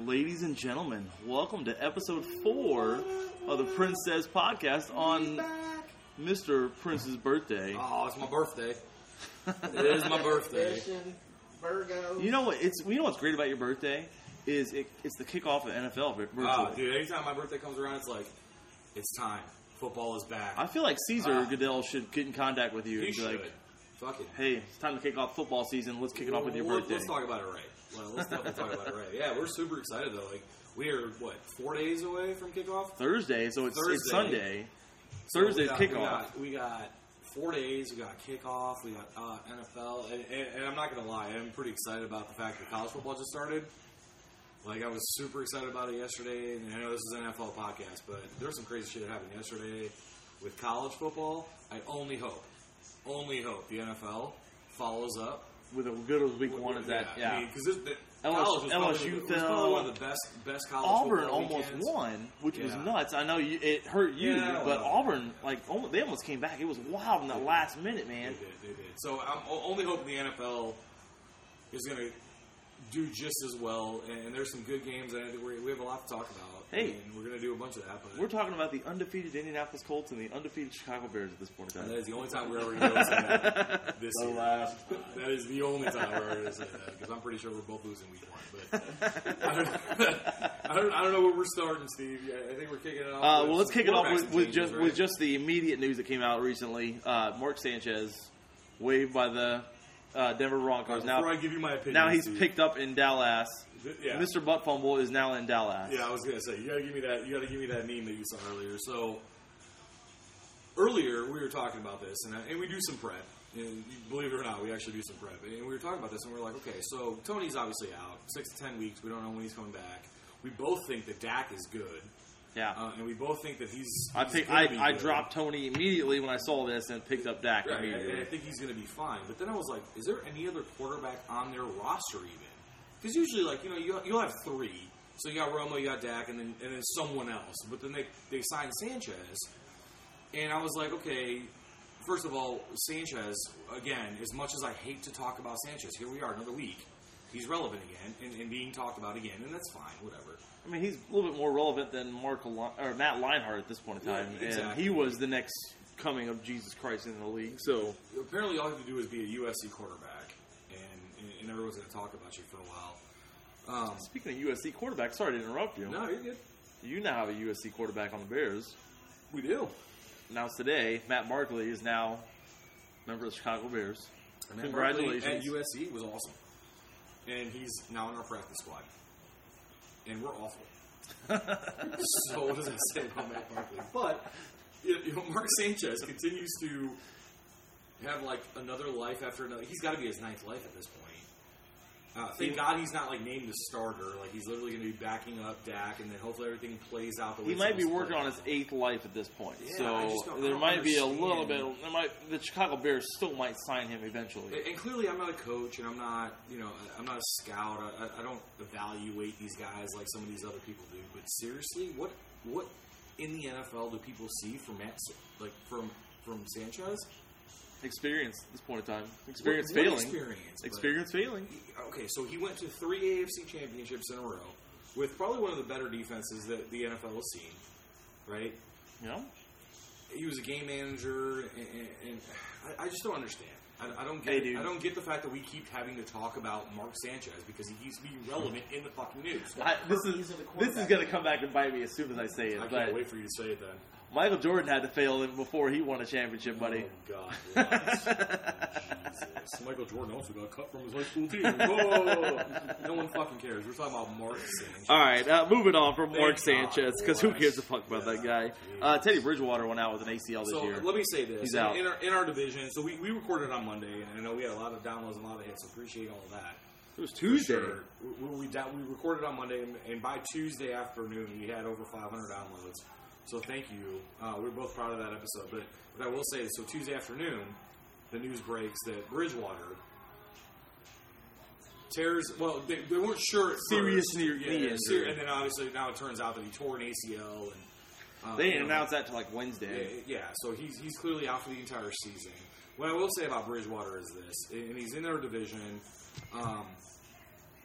Ladies and gentlemen, welcome to episode 4 of the Prince Says podcast on Mr. Prince's birthday. Oh, it's my birthday. It is my birthday. Virgo. You know what? What's great about your birthday is it's the kickoff of NFL virtually. Oh, dude! Anytime my birthday comes around, it's like it's time. Football is back. I feel like Caesar Goodell should get in contact with you and He be should. like, Fuck it. "Hey, it's time to kick off football season. Let's kick it off with your birthday." Let's talk about it right. Let's definitely talk about it right. Yeah, we're super excited though. Like we are 4 days away from kickoff? Thursday, so it's Sunday. So Thursday's kickoff. We got 4 days. We got kickoff. We got NFL. And I'm not gonna lie, I'm pretty excited about the fact that college football just started. Like I was super excited about it yesterday. And I know this is an NFL podcast, but there was some crazy shit that happened yesterday with college football. I only hope the NFL follows up With a good as week one as that. Yeah. I mean, because LSU was fell. probably one of the best college Auburn football almost weekends. won, which was Yeah. nuts. I know it hurt you, Yeah, but well. Auburn, they almost came back. It was wild in the last minute, man. They did. So I'm only hoping the NFL is going to do just as well. And there's some good games, and we have a lot to talk about. Hey. And we're going to do a bunch of that. But We're talking about the undefeated Indianapolis Colts and the undefeated Chicago Bears at this point in that time. is the only time we're ever going to say that this The year. last That is the only time we're ever going to say that, because I'm pretty sure we're both losing week one. But I don't know where we're starting, Steve. I think we're kicking it off. Well, let's kick it off with just just the immediate news that came out recently. Mark Sanchez waived by the Denver Broncos. Before I give you my opinion, Now he's Steve, picked up in Dallas. Yeah. Mr. Butt Fumble is now in Dallas. Yeah, I was gonna say you gotta give me that. You gotta give me that meme that you saw earlier. So earlier we were talking about this, and we do some prep. And believe it or not, we actually do some prep. And we were talking about this, and we were like, okay, so Tony's obviously out 6 to 10 weeks. We don't know when he's coming back. We both think that Dak is good. Yeah. And we both think that he's I good. dropped Tony immediately when I saw this and picked up Dak Right, immediately. and I think he's going to be fine. But then I was like, is there any other quarterback on their roster even? Because usually, you'll have 3. So you got Romo, you got Dak, and then someone else. But then they signed Sanchez. And I was like, okay, first of all, Sanchez, again, as much as I hate to talk about Sanchez, here we are, another week. He's relevant again and being talked about again, and that's fine, whatever. I mean, he's a little bit more relevant than Matt Leinart at this point in time. Yeah, exactly. And he was the next coming of Jesus Christ in the league. So Apparently all you have to do is be a USC quarterback, and everyone's going to talk about you for a while. Speaking of USC quarterback, sorry to interrupt you. No, you're good. You now have a USC quarterback on the Bears. We do. Announced today, Matt Barkley is now a member of the Chicago Bears. And Congratulations. At USC was awesome. And he's now in our practice squad. And we're awful. So what does that say about Matt Barkley? But Mark Sanchez continues to have another life after another. He's got to be his 9th life at this point. Thank God he's not named the starter. He's literally going to be backing up Dak, and then hopefully everything plays out the way He it's might be supposed to working on play his 8th life at this point. Yeah, I So just don't there might be a understand. little bit. The Chicago Bears still might sign him eventually. And clearly, I'm not a coach, and I'm not a scout. I don't evaluate these guys like some of these other people do. But seriously, what in the NFL do people see from from Sanchez? Experience at this point in time. Experience What failing. Experience Failing. Okay, so he went to 3 AFC championships in a row with probably one of the better defenses that the NFL has seen. Right? Yeah. He was a game manager, and I just don't understand. I don't get. Hey, dude. I don't get the fact that we keep having to talk about Mark Sanchez because he keeps being relevant in the fucking news. This is going to come back and bite me as soon as I say it. I but can't wait for you to say it then. Michael Jordan had to fail before he won a championship, buddy. Oh God, Jesus! Michael Jordan also got cut from his high school team. Whoa! No one fucking cares. We're talking about Mark Sanchez. All right, moving on from Mark Thank Sanchez, God, because who boys. gives a fuck about that guy? Teddy Bridgewater went out with an ACL this So year. let me say this. He's out. In our division, so we recorded on Monday, and I know we had a lot of downloads and a lot of hits, so appreciate all of that. It was Tuesday. Sure. We recorded on Monday, and by Tuesday afternoon, we had over 500 downloads. So thank you. We're both proud of that episode. But what I will say is, so Tuesday afternoon, the news breaks that Bridgewater tears. Well, they weren't sure at Serious first. knee injury. And then obviously now it turns out that he tore an ACL. And They didn't announce that till Wednesday. Yeah, so he's clearly out for the entire season. What I will say about Bridgewater is this, and he's in their division.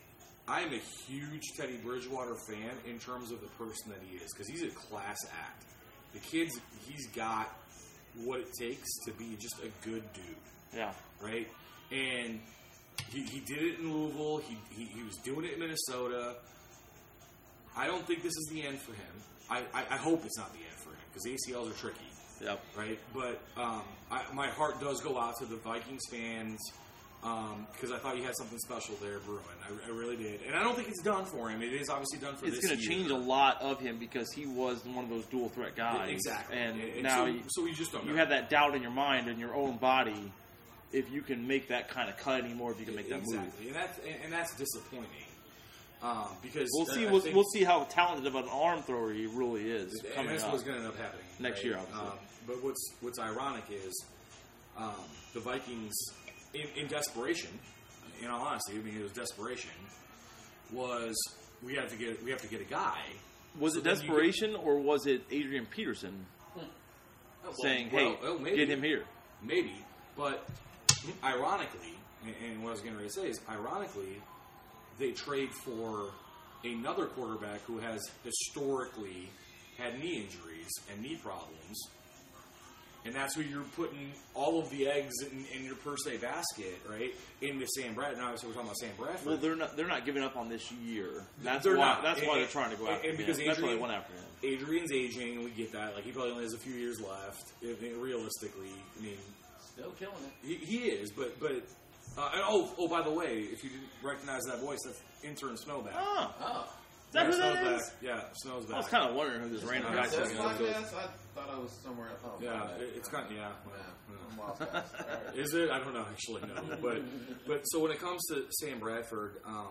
I am a huge Teddy Bridgewater fan in terms of the person that he is, because he's a class act. The kid's, he's got what it takes to be just a good dude. Yeah. Right? And he did it in Louisville. He was doing it in Minnesota. I don't think this is the end for him. I hope it's not the end for him, because ACLs are tricky. Yep. Right? But my heart does go out to the Vikings fans, because I thought you had something special there brewing. I really did. And I don't think it's done for him. It is obviously done for this year. It's going to change a lot of him, because he was one of those dual threat guys. Exactly. And now so we just don't know. You have that doubt in your mind and your own body if you can make that kind of cut anymore, if you can make that move. Exactly. And that's disappointing. Because we'll see how talented of an arm thrower he really is. And that's what's going to end up happening next year, obviously. But what's ironic is the Vikings, in desperation, in all honesty, I mean it was desperation, was we have to get a guy. Was it desperation or was it Adrian Peterson saying, "Hey, get him here"? Maybe, but ironically, and what I was going to say is, ironically, they trade for another quarterback who has historically had knee injuries and knee problems, and that's who you're putting all of the eggs in your per se basket, right? Into Sam Bradford. Now, obviously, we're talking about Sam Bradford. Well, they're not giving up on this year. That's they're why. Not. That's why they're trying to go after him. Because that's why they went after him. Adrian's aging, and we get that. Like, he probably only has a few years left. Realistically, I mean, still killing it. He is, but and by the way, if you didn't recognize that voice, that's intern Snowback. Oh. Is that who that is? Yeah, Snow's back. I was kind of wondering who this random guy was. I thought I was somewhere at home. Yeah, it's kind of, yeah. I'm lost, guys. Right. Is it? I don't know, actually, no. But so when it comes to Sam Bradford,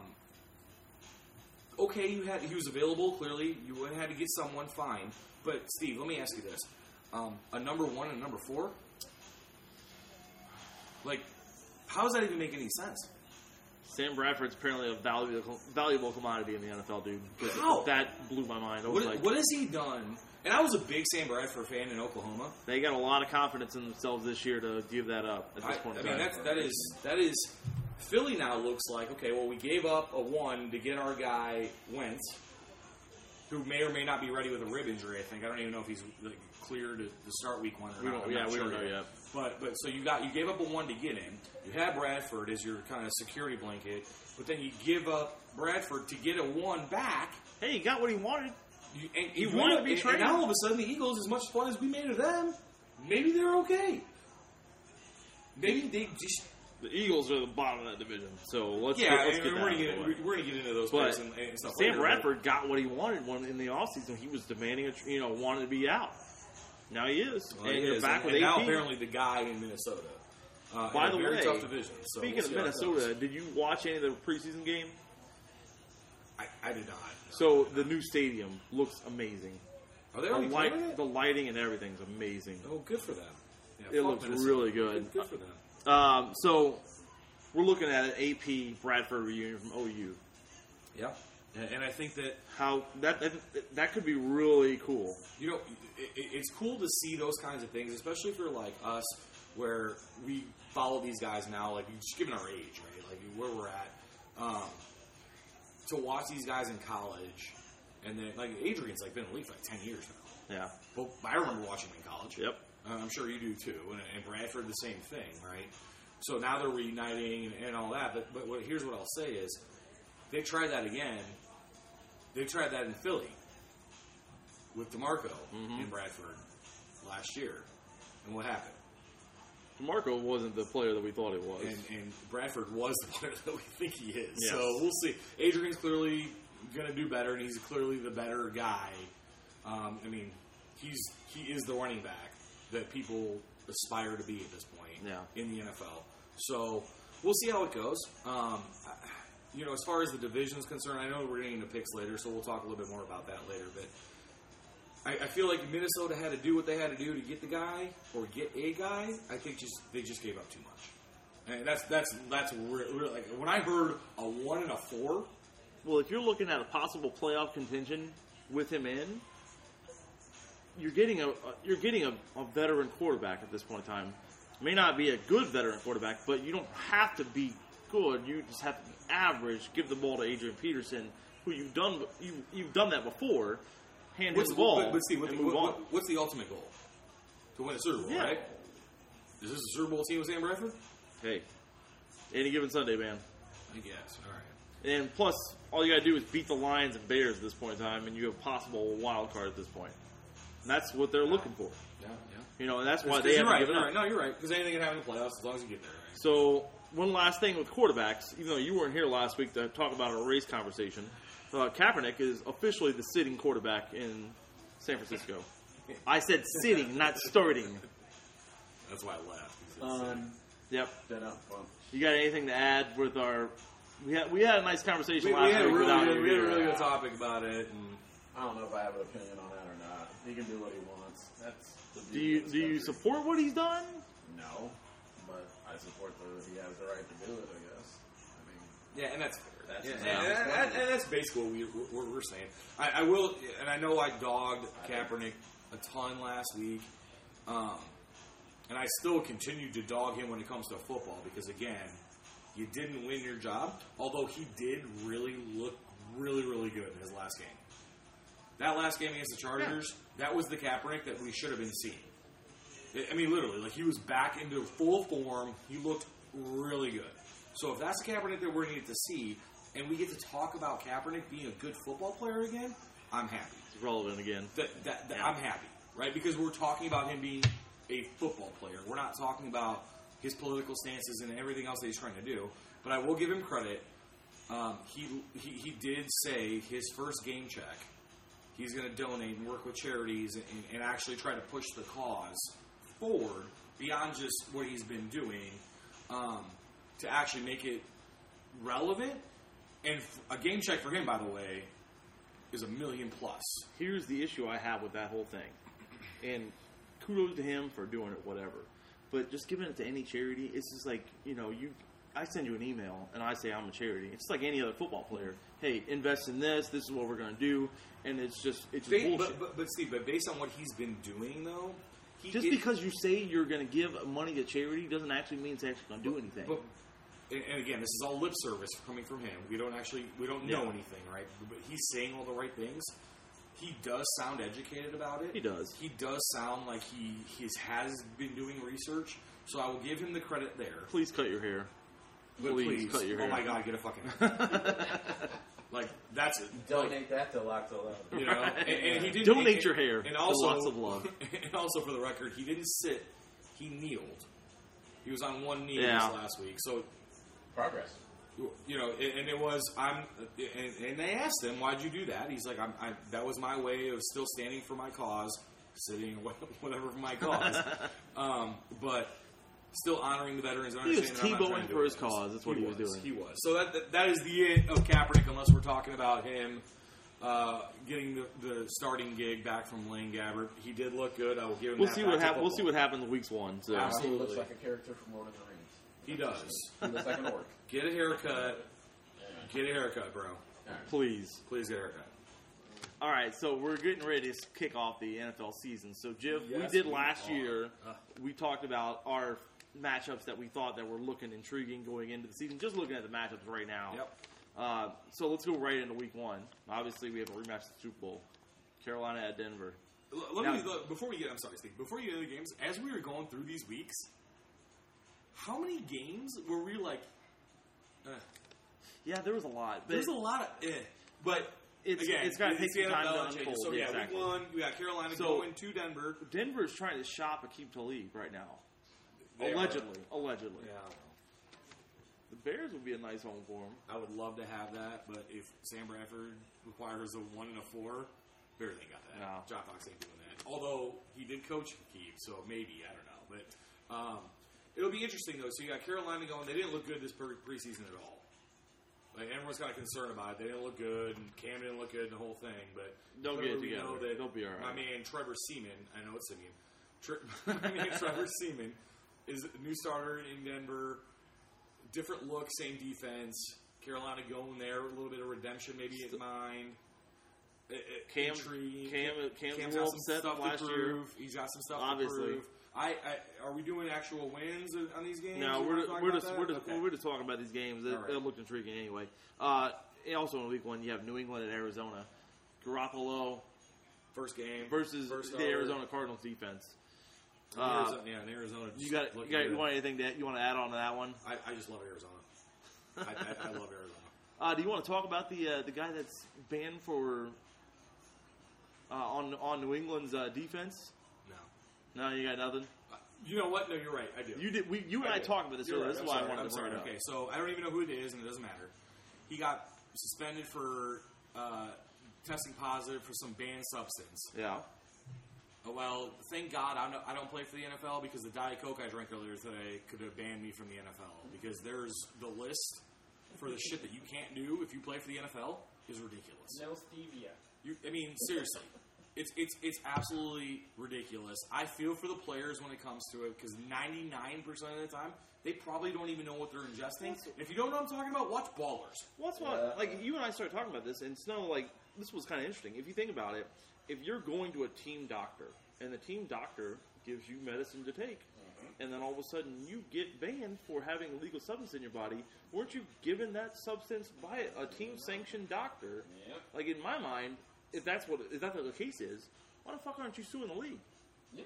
okay, he was available, clearly. You had to get someone, fine. But, Steve, let me ask you this. A number 1 and a number 4? Like, how does that even make any sense? Sam Bradford's apparently a valuable commodity in the NFL, dude. How? That blew my mind. What has he done? And I was a big Sam Bradford fan in Oklahoma. They got a lot of confidence in themselves this year to give that up at this point. I mean, that is Philly now looks like, okay, well, we gave up a 1 to get our guy Wentz, who may or may not be ready with a rib injury, I think. I don't even know if he's cleared to start week 1 or not. We don't know yet. But so you gave up a 1 to get him. You had Bradford as your kind of security blanket, but then you give up Bradford to get a 1 back. Hey, he got what he wanted. He wanted to be traded. And now all of a sudden the Eagles, as much fun as we made of them, maybe they're okay. Maybe they just... The Eagles are the bottom of that division, so let's get we're going to get into those players and stuff. Sam Bradford got what he wanted in the offseason. He was demanding, wanted to be out. Now he is. Well, and you're back with AP. Now apparently the guy in Minnesota. By the way, tough division. So speaking of Minnesota, did you watch any of the preseason game? I did not. So the new stadium looks amazing. Are they already playing it? The lighting and everything's amazing. Oh, good for them. Yeah, it looks really good. Good for them. So we're looking at an AP Bradford reunion from OU. Yeah, and I think that that could be really cool. It's cool to see those kinds of things, especially for like us, where we follow these guys now, like just given our age, right? Like where we're at, to watch these guys in college, and then like Adrian's like been in the league for like 10 years now. Yeah. Well, I remember watching him in college. Yep. I'm sure you do too, and Bradford the same thing, right? So now they're reuniting and all that. But here's what I'll say is, they tried that again. They tried that in Philly with DeMarco in Bradford last year, and what happened? DeMarco wasn't the player that we thought he was, and Bradford was the player that we think he is. Yes. So we'll see. Adrian's clearly going to do better, and he's clearly the better guy. I mean, he is the running back that people aspire to be at this point in the NFL. So we'll see how it goes. As far as the division is concerned, I know we're getting into picks later, so we'll talk a little bit more about that later. But I feel like Minnesota had to do what they had to do to get the guy or get a guy. I think they just gave up too much. And that's really, like when I heard a 1 and a 4. Well, if you're looking at a possible playoff contention with him in, you're getting a veteran quarterback at this point in time. May not be a good veteran quarterback, but you don't have to be good. You just have to be average. Give the ball to Adrian Peterson, who you've done that before. Hand him the ball but see, and move on. What's the ultimate goal? To win a Super Bowl, right? Is this a Super Bowl team with Sam Bradford? Hey, any given Sunday, man. I guess. All right. And plus, all you got to do is beat the Lions and Bears at this point in time, and you have a possible wild card at this point. And that's what they're looking for. Yeah. You know, and that's why they haven't right, given up. No, you're right. Because anything can happen in the playoffs as long as you get there. Right? So, one last thing with quarterbacks, even though you weren't here last week to talk about a race conversation, Kaepernick is officially the sitting quarterback in San Francisco. I said sitting, not starting. That's why I laughed. Yep. Dead out. You got anything to add with our... We had a nice conversation We last had a week. really good topic about it. And I don't know if I have an opinion on that or not. He can do what he wants. That's the Do you support what he's done? No, but I support that he has the right to do it, I guess. I mean, yeah, and that's fair. That's and that's basically what we're saying. I will, and I know I dogged Kaepernick a ton last week, and I still continue to dog him when it comes to football because, again, you didn't win your job, although he did really look really good in his last game. That last game against the Chargers, that was the Kaepernick that we should have been seeing. I mean, literally, like he was back into full form. He looked really good. So if that's the Kaepernick that we're needed to see, and we get to talk about Kaepernick being a good football player again, I'm happy. It's relevant again. I'm happy, right? Because we're talking about him being a football player. We're not talking about his political stances and everything else that he's trying to do. But I will give him credit. He did say his first game check, he's going to donate and work with charities and actually try to push the cause forward beyond just what he's been doing to actually make it relevant. And a game check for him, by the way, is $1 million plus. Here's the issue I have with that whole thing. And kudos to him for doing it, whatever. But just giving it to any charity, it's just like, I send you an email and I say I'm a charity. It's like any other football player. Hey, invest in this. This is what we're going to do. And it's just bullshit. But Steve, based on what he's been doing, though, because you say you're going to give money to charity doesn't actually mean it's actually going to do anything. But, and again, this is all lip service coming from him. We don't know anything, right? But he's saying all the right things. He does sound educated about it. He does. He does sound like he has been doing research. So I will give him the credit there. Please cut your hair. Please cut your hair. Oh my God, get a fucking like that's it. Donate that to Locked 11. And he did donate your hair. And also, lots of love. And also, for the record, he didn't sit. He kneeled. He was on one knee this last week. So progress. And it was and they asked him, "Why'd you do that?" He's like, "That was my way of still standing for my cause, sitting whatever for my cause." But still honoring the veterans and understanding he was T-bowing for his cause. That's what he was doing. He was. So that is the end of Kaepernick, unless we're talking about him getting the starting gig back from Blaine Gabbert. He did look good. I will give him We'll see what happens in weeks 1. So. Absolutely. He looks like a character from Lord of the Rings. He does. He looks like an orc. Get a haircut. Get a haircut, bro. Please get a haircut. All right, so we're getting ready to kick off the NFL season. So, Jiff, we did last year. We talked about our matchups that we thought that were looking intriguing going into the season. Just looking at the matchups right now. Yep. So let's go right into week 1. Obviously, we have a rematch of the Super Bowl. Carolina at Denver. Before we get into the games, as we were going through these weeks, how many games were we like? Yeah, there was a lot. There's a lot of but it's got to take some time to unfold. So week 1, we got Carolina going to Denver. Denver's trying to shop Aqib Talib right now. Allegedly. Yeah. The Bears would be a nice home for him. I would love to have that, but if Sam Bradford requires a 1 and a 4, Bears ain't got that. No. John Fox ain't doing that. Although he did coach Aqib, so maybe, I don't know. But it'll be interesting though. So you got Carolina going. They didn't look good this preseason at all. Like everyone's kind of concerned about it. They didn't look good, and Cam didn't look good, and the whole thing. But they'll get it together. They'll be all right. My man Trevor Seaman, I know it's Simeon. My man Trevor Seaman is a new starter in Denver. Different look, same defense. Carolina going there, a little bit of redemption maybe in mind. Cam's a little upset last year. He's got some stuff Obviously. to prove. Are we doing actual wins on these games? No, You wanna talk we're about just that? we're just talking about these games. They All right. looked intriguing anyway. Also in week 1, you have New England and Arizona. Garoppolo First game versus first the starter. Arizona Cardinals defense. In Arizona. You want anything that you want to add on to that one? I just love Arizona. I love Arizona. Do you want to talk about the guy that's banned for on New England's defense? No. No, you got nothing. You know what? No, you're right. I do. You did. You and I do. talked about this You're earlier. right. This is I'm why sorry. I wanted I'm to bring sorry. it up. Okay, so I don't even know who it is, and it doesn't matter. He got suspended for testing positive for some banned substance. Yeah. Well, thank God I don't play for the NFL because the Diet Coke I drank earlier today could have banned me from the NFL because there's the list for the shit that you can't do if you play for the NFL is ridiculous. No stevia. I mean, seriously. It's absolutely ridiculous. I feel for the players when it comes to it because 99% of the time they probably don't even know what they're ingesting. And if you don't know what I'm talking about, watch Ballers. Well, that's what, like, you and I started talking about this, and it's not like, this was kind of interesting. If you think about it, if you're going to a team doctor, and the team doctor gives you medicine to take, and then all of a sudden you get banned for having illegal substance in your body, weren't you given that substance by a team-sanctioned doctor? Yep. Like, in my mind, if that's what the case is, why the fuck aren't you suing the league? Yeah.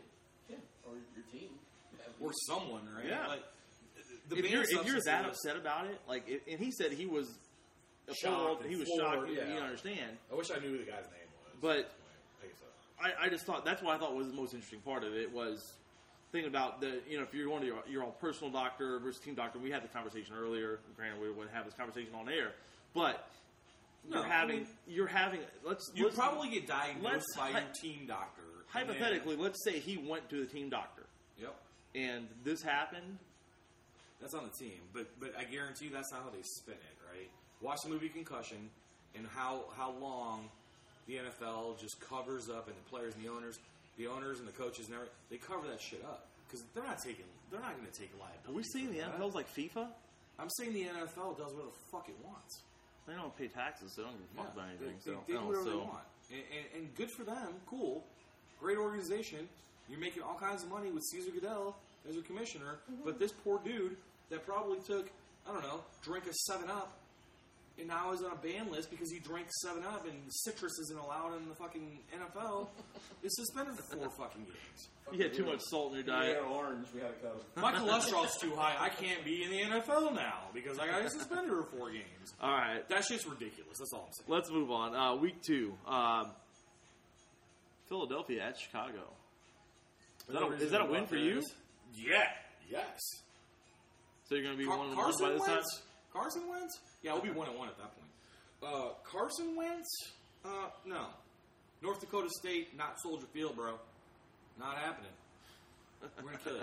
Or your team. Or someone, right? Yeah. Like, the If banned you're substances- that upset about it, like, and he said he was Shocked he was and shocked. floored, You yeah. understand? I wish I knew who the guy's name was. But- I guess so. I just thought that's what I thought was the most interesting part of it was thinking about if you're going to your own personal doctor versus team doctor. We had the conversation earlier. Granted, we wouldn't have this conversation on air, but No, you're having. Let's probably get diagnosed let's by hy- your team doctor. hypothetically. Let's say he went to the team doctor Yep. and this happened. That's on the team, but I guarantee you that's not how they spin it, right? Watch the movie Concussion and how long the NFL just covers up, and the players and the owners and the coaches and everything, they cover that shit up because they're not going to take liability. Are we seeing the for that. NFL's like FIFA? I'm saying the NFL does whatever the fuck it wants. They don't pay taxes, so they don't give a fuck about anything. They So do whatever so- they want, and good for them. Cool, great organization. You're making all kinds of money with Cesar Goodell as your commissioner, but this poor dude that probably took, I don't know, drank a 7-Up, and now is on a ban list because he drank 7-Up and citrus isn't allowed in the fucking NFL, is suspended for 4 fucking games. You had too much salt in your Yeah, diet. orange. We had a cover. My cholesterol's too high. I can't be in the NFL now because I got suspended for 4 games. All right, That shit's ridiculous. That's all I'm saying. let's move on. Week 2, Philadelphia at Chicago. Is that a win for you? Yeah. Yes. So you're going to be 1-1 Carson by this time? Wentz? Carson Wentz? Yeah, we'll be 1-1 at that point. Carson Wentz? No. North Dakota State, not Soldier Field, bro. Not happening. We're going to kill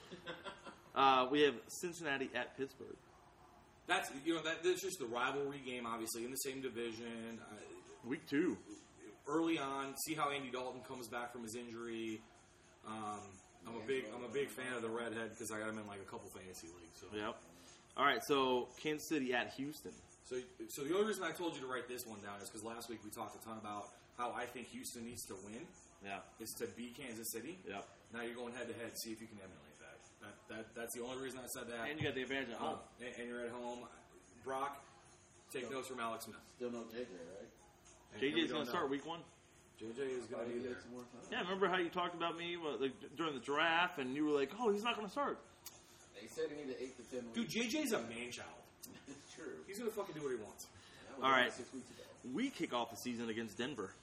it. We have Cincinnati at Pittsburgh. That's just the rivalry game, obviously, in the same division. Week 2. Early on, see how Andy Dalton comes back from his injury. I'm a big fan of the redhead because I got him in like a couple fantasy leagues. So. Yep. All right, so Kansas City at Houston. So the only reason I told you to write this one down is because last week we talked a ton about how I think Houston needs to win. Yeah. Is to beat Kansas City. Yep. Now you're going head to head. See if you can emulate that. That's the only reason I said that. And you got the advantage at home. And you're at home. Brock, take notes from Alex Smith. Still no JJ, right? And JJ's we going don't to start know. week 1. JJ is going to be there. Some more time. Yeah, remember how you talked about me during the draft, and you were like, "Oh, he's not going to start." They said he needed 8 to 10 Dude, weeks. JJ's a man child. It's true. He's going to fucking do what he wants. That was All right. only 6 weeks ago. We kick off the season against Denver.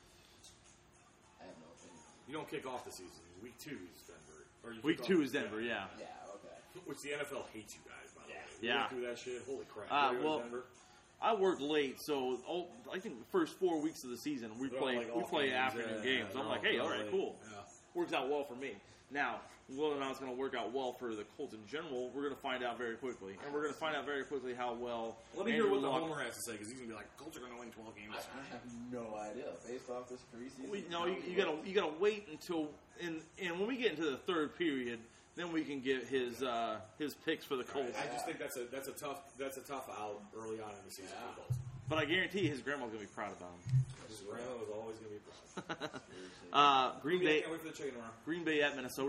I have no opinion. You don't kick off the season. Week 2 is Denver. Or you Week kick 2 off- is Denver, yeah. Yeah, okay. Which the NFL hates you guys, by the way. You Yeah. went through that shit. Holy crap. Uh, You go to well, Denver? I worked late, so I think the first 4 weeks of the season we They're play like off play games, afternoon yeah, games. they're I'm like, all- hey, they're all all right, late. cool. Yeah. Works out well for me. Now, whether or not it's going to work out well for the Colts in general, we're going to find out very quickly, and we're going to find out very quickly how well. Let me hear Andrew what the Luck- Homer has to say, because he's going to be like, Colts are going to win 12 games. I have no idea. Based off this preseason. No, you gotta wait until and when we get into the third period, then we can get his picks for the Colts. I just think that's a tough out early on in the season for the Colts. But I guarantee his grandma's gonna be proud about him. His grandma was always going to be proud. Green I Bay can't wait for the chicken tomorrow. Green Bay at Minnesota.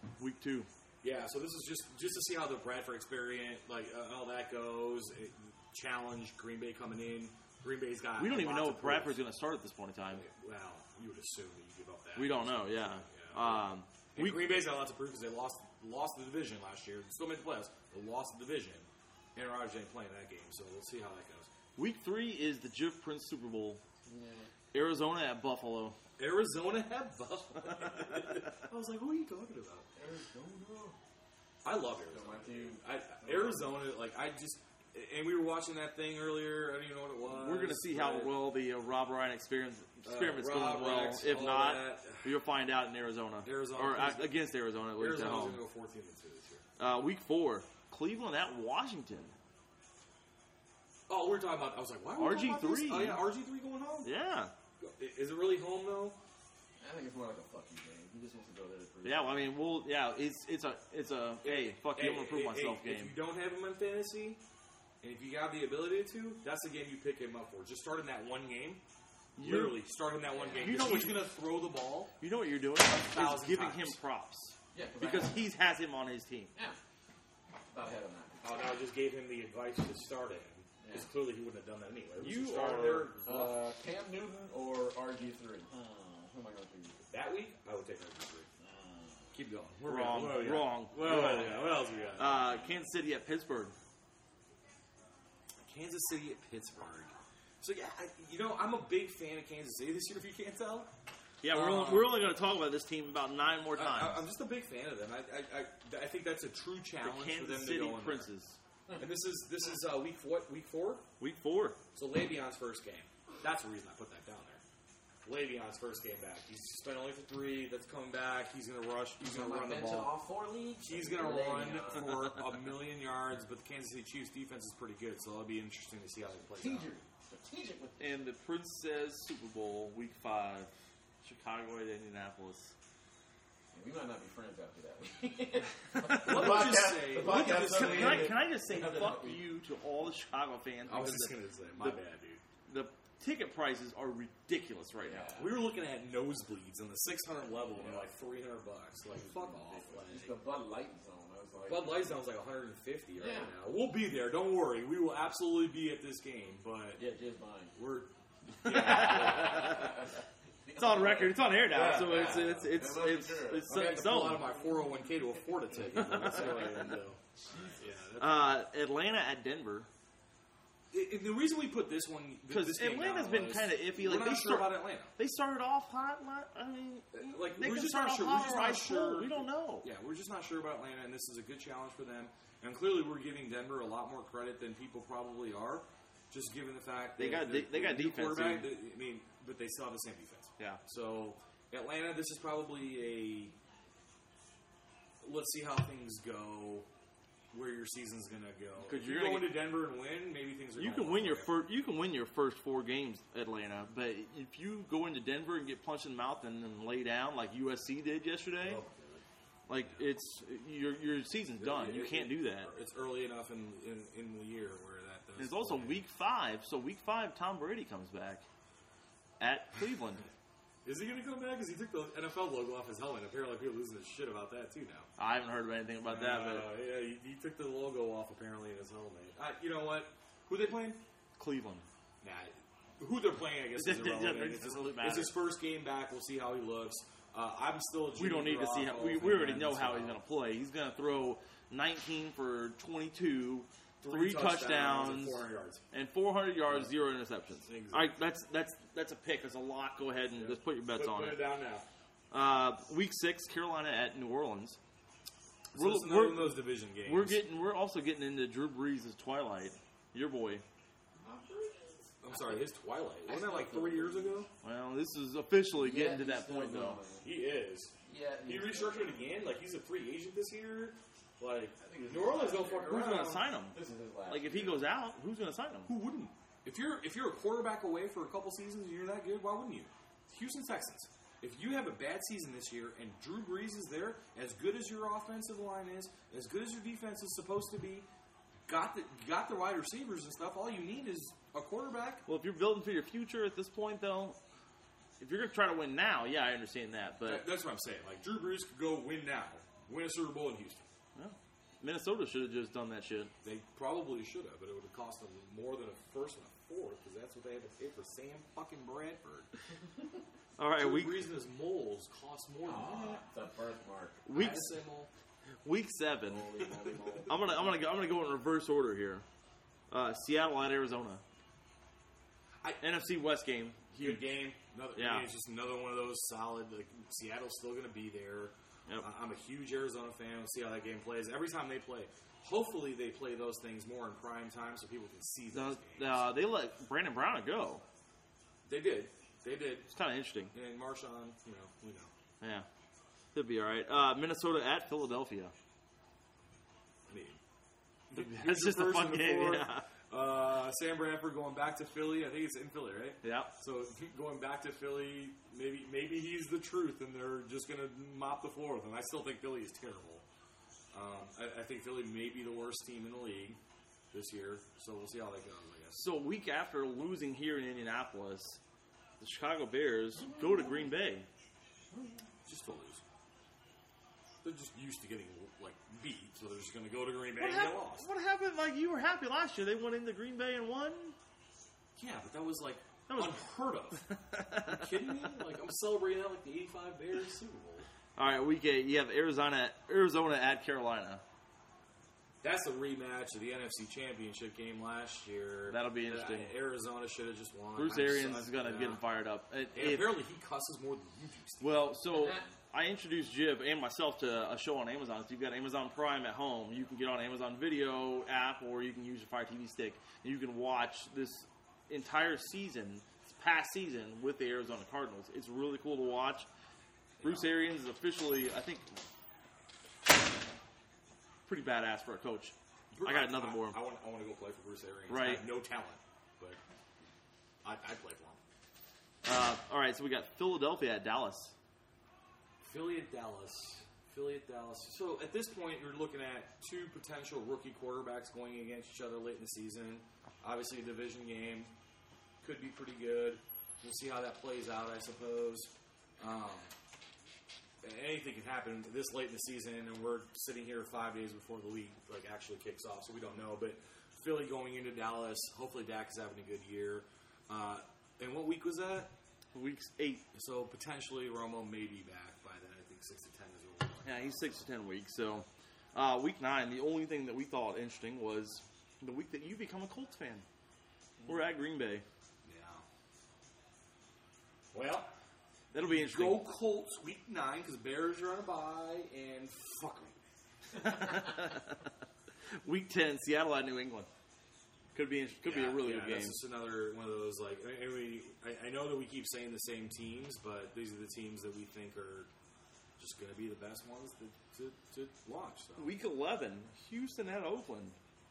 Week 2. Yeah, so this is just to see how the Bradford experience, all that goes. Challenge, Green Bay coming in. Green Bay's got. We don't even lots know of if Bradford's going to start at this point in time. Well, you would assume that you give up that. We don't know. Yeah. And Green Bay's got lots of proof because they lost the division last year. They still made the playoffs. They lost the division. Aaron Rodgers ain't playing that game, so we'll see how that goes. Week 3 is the Jeff Prince Super Bowl. Arizona at Buffalo. Arizona at Buffalo. I was like, who are you talking about? Arizona. I love Arizona. Arizona, and we were watching that thing earlier. I don't even know what it was. We're going to see how well the Rob Ryan experiment's going well. Rex, If not, that. you'll find out in Arizona. Or against Arizona, at least at Arizona's home. going to go 14-2 this year. Week 4, Cleveland at Washington. Oh, we're talking about. I was like, why are we talking about this? RG3. Oh yeah, RG3 going home. Yeah. Is it really home though? I think it's more like a fuck you game. He just wants to go there to prove. Yeah, well, I mean, it's a hey, fuck you, I'm gonna prove myself If game. you don't have him in fantasy, and if you have the ability to, that's the game you pick him up for. Just start in that one game. Literally, start in that one game. You know he's what- going to throw the ball. You know what you're doing? Is 1,000 giving times. him props Yeah, because he has him on his team. Yeah. About ahead of that. Oh, no, I just gave him the advice to start him. Because clearly he wouldn't have done that anyway. You started are- there Cam Newton or RG3? Who am I going to choose? that week. I would take RG3. Keep going. Wrong. What else we got? What else we got? Kansas City at Pittsburgh. Kansas City at Pittsburgh. So yeah, I'm a big fan of Kansas City this year. If you can't tell. Yeah, we're only going to talk about this team about 9 more times. I'm just a big fan of them. I think that's a true The challenge for them Kansas to City go in Princes. there. And this is week what? Week 4. Week 4. So Le'Veon's first game. That's the reason I put that down there. Le'Veon's first game back. He's spent only for 3. That's coming back. He's going to rush. He's going to run the ball. all 4 leagues? He's going to run for 1,000,000 yards. But the Kansas City Chiefs defense is pretty good, so it'll be interesting to see how they play out. Strategic with And the Prince Super Bowl, Week 5. Chicago at Indianapolis. We might not be friends after that. Let me just say, look at this. Can I just say fuck you to all the Chicago fans? I was because just going to say, my bad, dude. the ticket prices are ridiculous right now. We were looking at nosebleeds on the 600 level and like $300. Like, fuck off. It's the Bud Light zone. I was like, Bud Light Zone's like 150 right Yeah. now. We'll be there. Don't worry. We will absolutely be at this game. But yeah, just mine. we're It's on record. It's on air now, Yeah, so yeah. it's That must be true. it's I'm going to pull out so. of my 401k to afford a ticket. That's what I can do. Yeah, Atlanta at Denver, the reason we put this one because this game Atlanta's down been was kind of iffy. We're Like not sure about Atlanta. they started off hot. I mean, Like they we're can just start not off sure. hot We're just or not ice sure. cold. We don't know. Yeah, we're just not sure about Atlanta, and this is a good challenge for them. And clearly, we're giving Denver a lot more credit than people probably are, just given the fact They got that they got new defense. quarterback. Dude. I mean, but they still have the same defense. Yeah. So Atlanta, this is probably a let's see how things go. Where your season's gonna go? If you're you gonna go into Denver and win, maybe things are. You going can win well your for first. You can win your first 4 games, Atlanta. But if you go into Denver and get punched in the mouth and then lay down like USC did yesterday, Oh, like it's your season's done. You can't do that. It's early enough in the year where that does. And it's also play. week 5. So week 5, Tom Brady comes back at Cleveland. Is he going to come back? Because he took the NFL logo off his helmet. Apparently, people are losing their shit about that too now. I haven't heard anything about that, but Yeah, he took the logo off apparently in his helmet. You know what? Who they playing? Cleveland. Nah, who they're playing, I guess, is irrelevant. It doesn't really matter. It's his first game back. We'll see how he looks. I'm still. We don't need to see how. We already know how he's going to to play. He's going to throw 19 for 22, 3 touchdowns, touchdowns, and 400 yards. and 400 yards, 0 interceptions. Exactly. All right, that's a pick. That's a lock. Go ahead and just put your bets on Put it. it down now. Week 6, Carolina at New Orleans. So it's another one of those division games. We're also getting into Drew Brees' twilight. Your boy. I'm sorry, his twilight. Wasn't that like 3 years ago? Well, this is officially getting to that point though. He is. Yeah, He restructured again. Like he's a free agent this year. Like New Orleans don't fuck Who's around. going to sign him? This is his last. Like if he goes out, who's going to sign him? Who wouldn't? If you're a quarterback away for a couple seasons and you're that good, why wouldn't you? Houston Texans. If you have a bad season this year and Drew Brees is there, as good as your offensive line is, as good as your defense is supposed to be, got the wide receivers and stuff. All you need is a quarterback. Well, if you're building for your future at this point, though, if you're going to try to win now, yeah, I understand that. But That's what I'm saying. Like Drew Brees could go win now, Win a Super Bowl in Houston. Yeah. Minnesota should have just done that shit. They probably should have, but it would have cost them more than a first and a fourth because that's what they had to pay for Sam fucking Bradford. All right, The reason his moles cost more than that. The birthmark. week I say mole. week 7. Holy moly. I'm gonna go in reverse order here. Seattle at Arizona. NFC West game. Good game. Yeah. It's just another one of those solid. Like, Seattle's still going to be there. Yep. I'm a huge Arizona fan. We'll see how that game plays. Every time they play, hopefully they play those things more in prime time so people can see those games. They let Brandon Brown go. They did. It's kind of interesting. And Marshawn, we know. Yeah, they'll be all right. Minnesota at Philadelphia. I mean, That's just a first fun and game. fourth. Yeah. Sam Bradford going back to Philly. I think it's in Philly, right? Yeah. So going back to Philly, maybe he's the truth, and they're just going to mop the floor with him. I still think Philly is terrible. I think Philly may be the worst team in the league this year. So we'll see how that goes, I guess. So a week after losing here in Indianapolis, the Chicago Bears go to Green Bay. Just to lose. They're just used to getting beat, so they're just going to go to Green Bay and get lost. What happened? Like, you were happy last year. They went into Green Bay and won. Yeah, but that was That was- unheard of. Are you kidding me? I'm celebrating that like the '85 Bears Super Bowl. All right, week 8. You have Arizona at Carolina. That's a rematch of the NFC Championship game last year. That'll be interesting. Arizona should have just won. Bruce Arians is going to get him fired up. And apparently he cusses more than you do, Steve. Well, so I introduced Jib and myself to a show on Amazon. So you've got Amazon Prime at home. You can get on Amazon Video app, or you can use your Fire TV stick, and you can watch this entire season, this past season, with the Arizona Cardinals. It's really cool to watch. Bruce Arians is officially, I think, pretty badass for a coach. I got another more. I want to go play for Bruce Arians. Right. I have no talent, but I'd play for him. All right, so we got Philadelphia at Dallas. Philly at Dallas. So at this point, you're looking at two potential rookie quarterbacks going against each other late in the season. Obviously, a division game could be pretty good. We'll see how that plays out, I suppose. Anything can happen this late in the season, and we're sitting here 5 days before the league actually kicks off, so we don't know. But Philly going into Dallas, hopefully Dak is having a good year. And what week was that? Week 8. So potentially Romo may be back by then. I think 6 to 10 is what we're Yeah, he's 6 to 10 weeks. So week 9, the only thing that we thought interesting was the week that you become a Colts fan. We're at Green Bay. Yeah. Well, That'll be interesting. go Colts week 9 because Bears are on a bye and fuck me. Week 10, Seattle at New England. Could be a really good game. That's just another one of those I know that we keep saying the same teams, but these are the teams that we think are just going to be the best ones to watch. So. Week 11, Houston at Oakland.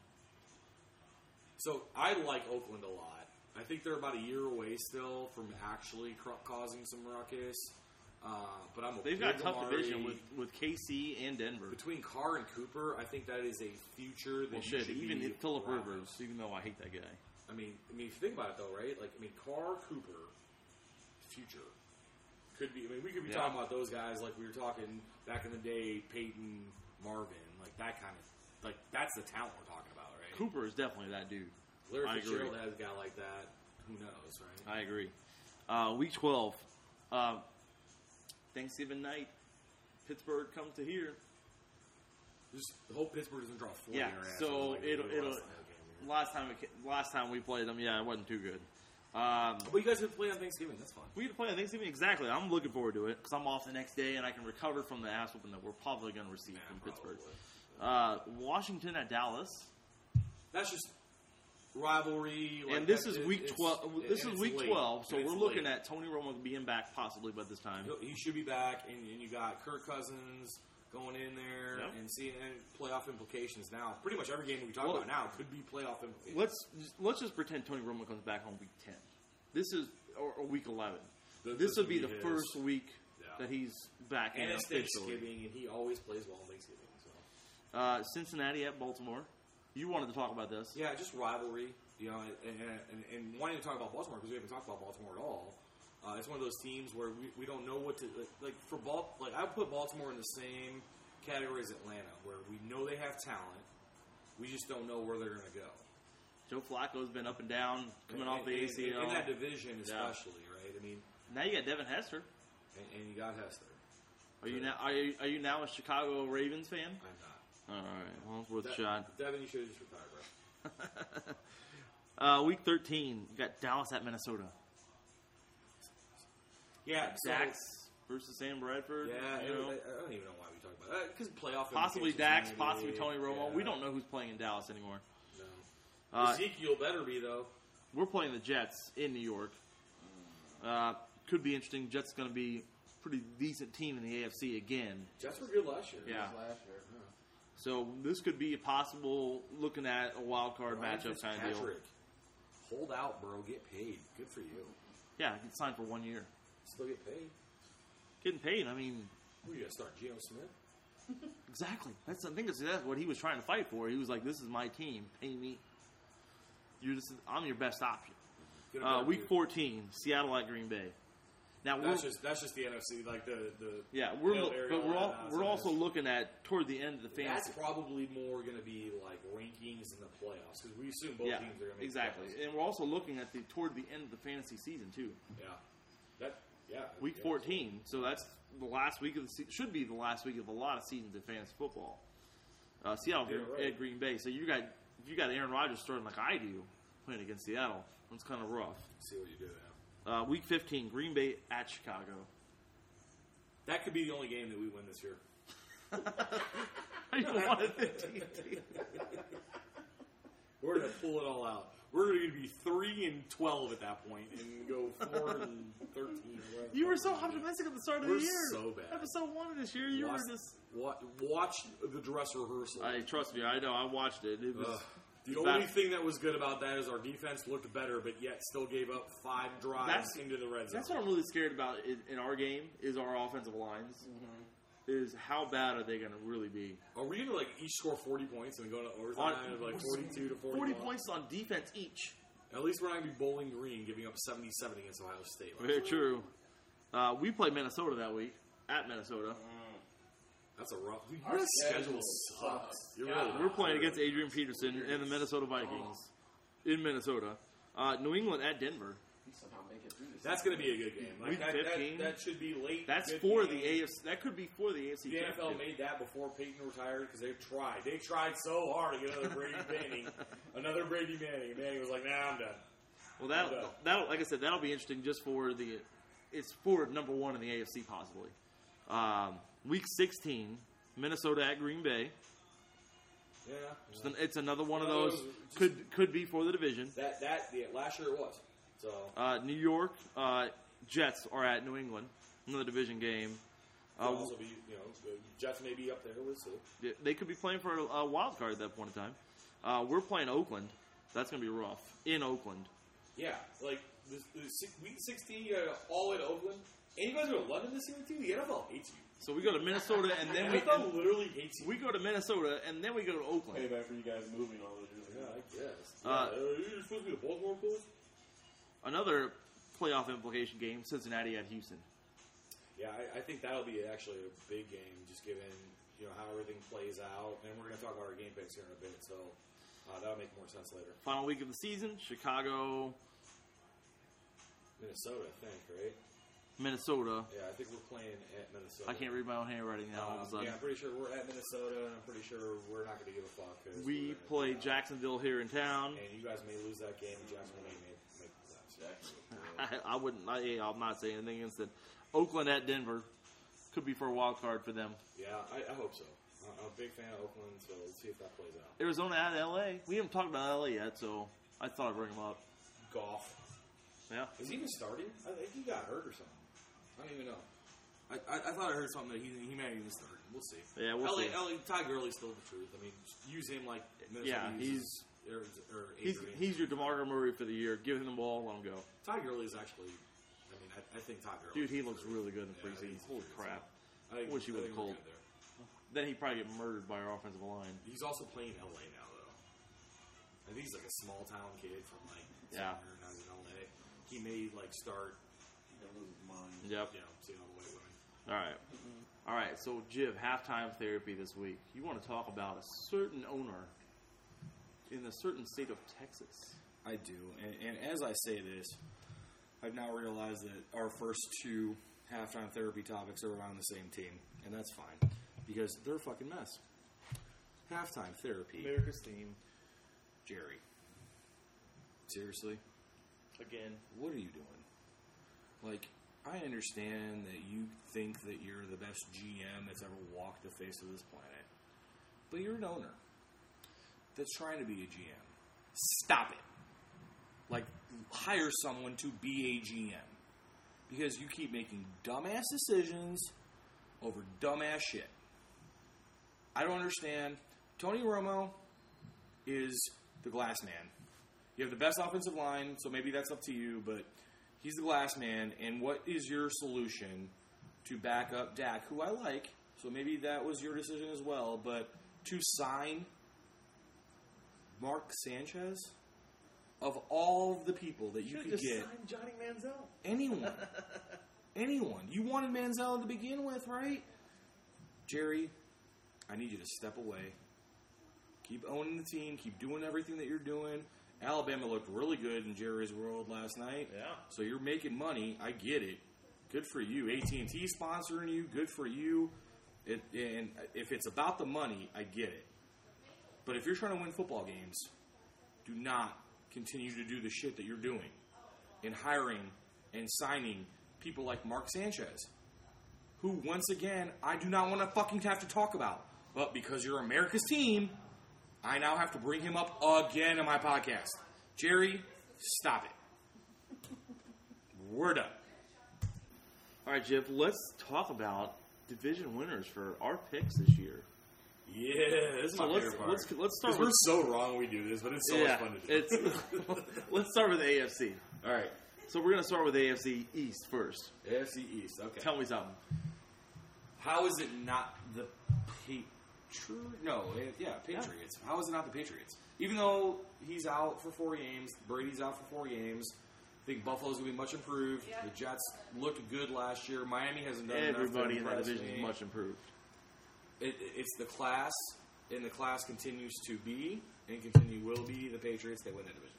So I like Oakland a lot. I think they're about a year away still from actually causing some ruckus. But I'm a They've got a big tough Amari. division with KC and Denver. Between Carr and Cooper, I think that is a future that you should even be Phillip proud of. Rivers, even though I hate that guy. I mean, if you think about it though, right? Carr, Cooper, future could be. I mean, we could be talking about those guys like we were talking back in the day, Peyton, Marvin, that kind of that's the talent we're talking about, right? Cooper is definitely that dude. Larry I Fitzgerald agree. has a guy like that. Who knows, right? I agree. Week 12, Thanksgiving night, Pittsburgh comes to here. Just hope Pittsburgh doesn't draw 40 Yeah, in our ass. so Like they did it'll last time they came here. last time we played them, it wasn't too good. But you guys get to play on Thanksgiving. That's fun. We get to play on Thanksgiving, exactly. I'm looking forward to it because I'm off the next day and I can recover from the ass whooping that we're probably going to receive from Pittsburgh. Washington at Dallas. That's just rivalry. And this is week 12. This and is it's week late. 12, so And we're it's looking late. at Tony Romo being back possibly by this time. He should be back, and you got Kirk Cousins going in there and seeing playoff implications now. Pretty much every game we talk about now could be playoff implications. Let's just pretend Tony Romo comes back on week 10. This is or week 11. This This would be would the be first his. week Yeah. that he's back And in it's officially. Thanksgiving, and he always plays well on Thanksgiving. So Cincinnati at Baltimore. You wanted to talk about this. yeah, just rivalry. And wanting to talk about Baltimore because we haven't talked about Baltimore at all. It's one of those teams where we don't know what to like for I would put Baltimore in the same category is Atlanta, where we know they have talent. We just don't know where they're going to go. Joe Flacco's been up and down, coming off the ACL. In that division especially, right? I mean, now you got Devin Hester. And you got Hester. Are you now a Chicago Ravens fan? I'm not. All right. Well, it's worth a shot. Devin, you should have just retired, bro. Week 13, you got Dallas at Minnesota. Yeah, Dax versus Sam Bradford. Yeah, you know. I don't even know why we talk about that. Because playoff Possibly implications, Dax, maybe. possibly Tony Romo. Yeah. We don't know who's playing in Dallas anymore. No. Ezekiel better be, though. We're playing the Jets in New York. Could be interesting. Jets going to be a pretty decent team in the AFC again. Jets were good last year. Yeah. Last year. So this could be a possible looking at a wild card Ryan matchup kind of deal. Fitzpatrick. Hold out, bro. Get paid. Good for you. Yeah, get signed for 1 year. Still get paid. Getting paid. I mean, Who you gonna start? Geno Smith? exactly. I think that's what he was trying to fight for. He was like, "This is my team. Pay me. I'm your best option." Get a better Week dude. 14, Seattle at Green Bay. Now That's just the NFC, like the middle area, but that's we're a also mess. looking at toward the end of the fantasy. That's probably more going to be like rankings in the playoffs because we assume both teams are going to make exactly. the playoffs. And we're also looking at toward the end of the fantasy season too. Week 14. So that's the last week of the should be the last week of a lot of seasons in fantasy football. Seattle at Green Bay. So if you got Aaron Rodgers starting like I do, playing against Seattle, it's kind of rough. See what you do there. Week 15, Green Bay at Chicago. That could be the only game that we win this year. I don't want a 15 team. We're going to pull it all out. We're going to be 3-12 at that point and go 4-13. You were so optimistic at the start of the year. So bad. Episode 1 of this year, you were just. Watch the dress rehearsal. Trust me, I know. I watched it. It was. The only thing that was good about that is our defense looked better, but yet still gave up 5 drives into the red zone. That's what I'm really scared about in our game is our offensive lines. Mm-hmm. Is how bad are they going to really be? Are we going to like each score 40 points and go to overtime of like 42 to 41? 40 points on defense each. At least we're not going to be Bowling Green giving up 77 against Ohio State. Very true. We play Minnesota that week at Minnesota. That's a rough. Dude, Our your schedule schedule sucks. sucks. We're playing against Adrian Peterson and the Minnesota Vikings in Minnesota. New England at Denver. Somehow make it through this. That's going to be a good game. Like Week 15. that should be late. That's good for game. the AFC. That could be for the AFC. The NFL made that before Peyton retired because they tried. They tried so hard to get another Brady Manning. And Manning was like, "Nah, I'm done." Well, that'll like I said, that'll be interesting just for the. It's for number 1 in the AFC possibly. Week 16, Minnesota at Green Bay. Yeah. It's another one of those. Could be for the division. Last year it was. So New York Jets are at New England. Another division game. could also be, the Jets may be up there. We'll see. They could be playing for a wild card at that point in time. We're playing Oakland. That's going to be rough in Oakland. Yeah, like week 16, you got all in Oakland, and you guys go to London this year too. The NFL hates you. So we go to Minnesota and then the NFL literally hates you. we go to Minnesota and then we go to Oakland. Payback for you guys moving all those years ago. Yeah, I guess. You're supposed to be the Baltimore Bulls. Another playoff implication game: Cincinnati at Houston. Yeah, I think that'll be actually a big game, just given how everything plays out, and we're going to talk about our game picks here in a bit. So that'll make more sense later. Final week of the season: Chicago, Minnesota, I think, right? Minnesota. Yeah, I think we're playing at Minnesota. I can't read my own handwriting now. All of a sudden. Yeah, I'm pretty sure we're at Minnesota, and I'm pretty sure we're not going to give a fuck. We play Jacksonville here in town. And you guys may lose that game, and Jacksonville may make the playoffs. I wouldn't. I'm not saying anything against it. Oakland at Denver could be for a wild card for them. Yeah, I hope so. I'm a big fan of Oakland, so let's see if that plays out. Arizona at LA. We haven't talked about LA yet, so I thought I'd bring them up. Goff. Yeah. Is he even starting? I think he got hurt or something. I don't even know. I thought I heard something that he may even start. We'll see. Yeah, we'll see. Ty Gurley's still the truth. I mean, use him like Minnesota uses he's your DeMar Murray for the year. Give him the ball, let him go. Ty Gurley is actually. I think Ty Gurley. Dude, he looks really good in the preseason. Holy crap! I wish he would have cold. Then he'd probably get murdered by our offensive line. He's also playing LA now, though. I think he's like a small town kid from somewhere in LA. He may start. He's gonna lose his mind. Yep. Seeing all the white women. All right. All right, so Jiv, halftime therapy this week. You want to talk about a certain owner in the certain state of Texas. I do. And as I say this, I've now realized that our first two halftime therapy topics are around the same team. And that's fine. Because they're a fucking mess. Halftime therapy. America's team. Jerry. Seriously? Again. What are you doing? Like, I understand that you think that you're the best GM that's ever walked the face of this planet. But you're an owner that's trying to be a GM. Stop it. Like, hire someone to be a GM. Because you keep making dumbass decisions over dumbass shit. I don't understand. Tony Romo is the glass man. You have the best offensive line, so maybe that's up to you, but he's the glass man, and what is your solution to back up Dak, who I like, so maybe that was your decision as well, but to sign Mark Sanchez? Of all the people that you could get, signed Johnny Manziel. Anyone. Anyone. You wanted Manziel to begin with, right? Jerry, I need you to step away. Keep owning the team. Keep doing everything that you're doing. Alabama looked really good in Jerry's world last night. Yeah. So you're making money. I get it. Good for you. AT&T sponsoring you. Good for you. And if it's about the money, I get it. But if you're trying to win football games, do not continue to do the shit that you're doing in hiring and signing people like Mark Sanchez, who, once again, I do not want to fucking have to talk about. But because you're America's team, I now have to bring him up again in my podcast. Jerry, stop it. We're done. All right, Jiv, let's talk about division winners for our picks this year. Yeah, this is my favorite part. Let's start with... We're so wrong when we do this, but it's so much fun to do. Let's start with the AFC. All right. So we're going to start with the AFC East first. AFC East, okay. Tell me something. How is it not the Patriots. How is it not the Patriots? Even though he's out for 4 games, Brady's out for 4 games, I think Buffalo's going to be much improved. Yeah. The Jets looked good last year. Miami hasn't done enough. Everybody in that division is much improved. It's the class, and the class continues to be, and will be, the Patriots that win that division.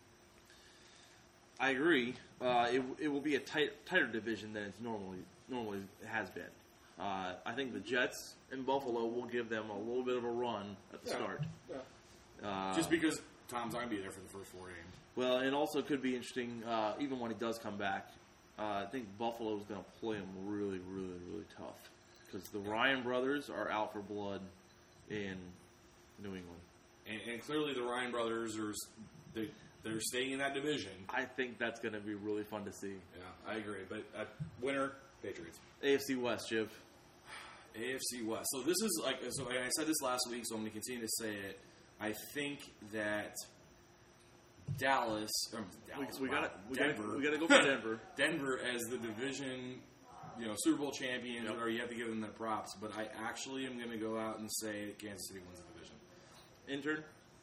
I agree. It will be a tighter division than it's normally has been. I think the Jets and Buffalo will give them a little bit of a run at the start. Yeah. Just because Tom's not going to be there for the first 4 games. Well, it also could be interesting, even when he does come back. I think Buffalo's going to play him really, really, really tough. Because the Ryan brothers are out for blood in New England. And clearly the Ryan brothers they're staying in that division. I think that's going to be really fun to see. Yeah, I agree. But winner, Patriots. AFC West, Jiv. AFC West. So this is and I said this last week, so I'm going to continue to say it. I think that Denver. We got to go for Denver. Denver as the division, Super Bowl champions, or you have to give them their props. But I actually am going to go out and say Kansas City wins the division. Intern.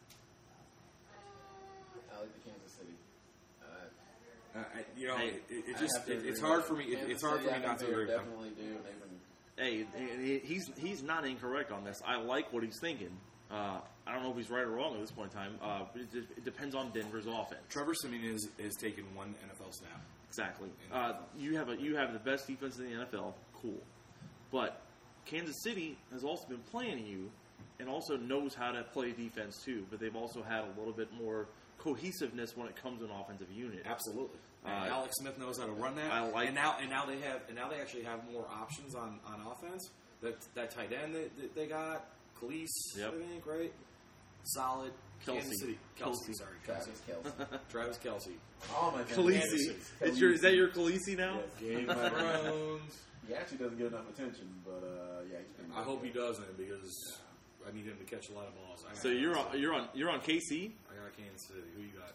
I like the Kansas City. It's hard for me. It's hard for me not to agree with them. Definitely do. Hey, he's not incorrect on this. I like what he's thinking. I don't know if he's right or wrong at this point in time. It depends on Denver's offense. Trevor Siemian has taken 1 NFL snap. Exactly. You have the best defense in the NFL. Cool. But Kansas City has also been playing you and also knows how to play defense too. But they've also had a little bit more cohesiveness when it comes to an offensive unit. Absolutely. Alex Smith knows how to run that. And now they actually have more options on offense. That tight end that they got, Khalees, I think, right? Solid. Kansas City. Kelsey. Travis Kelce. Oh my God. Khaleesi. Is that your Khaleesi now? Yes. Game of Thrones. He actually doesn't get enough attention, but he's pretty good. I hope he doesn't because I need him to catch a lot of balls. So you're on KC? I got Kansas City. Who you got?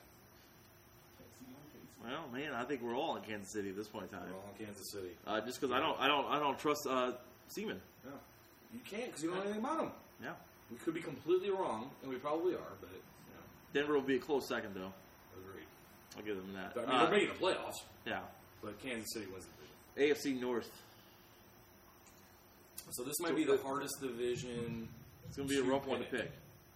Well, man, I think we're all in Kansas City at this point in time. We're all in Kansas City. Just because I don't trust Seaman. No, you can't because you don't know anything about him. Yeah, we could be completely wrong, and we probably are. But Denver will be a close second, though. Agreed. I'll give them that. I mean, they're making the playoffs. Yeah, but Kansas City wins the division. AFC North. So this might be the hardest division. It's going to be a rough one to pick.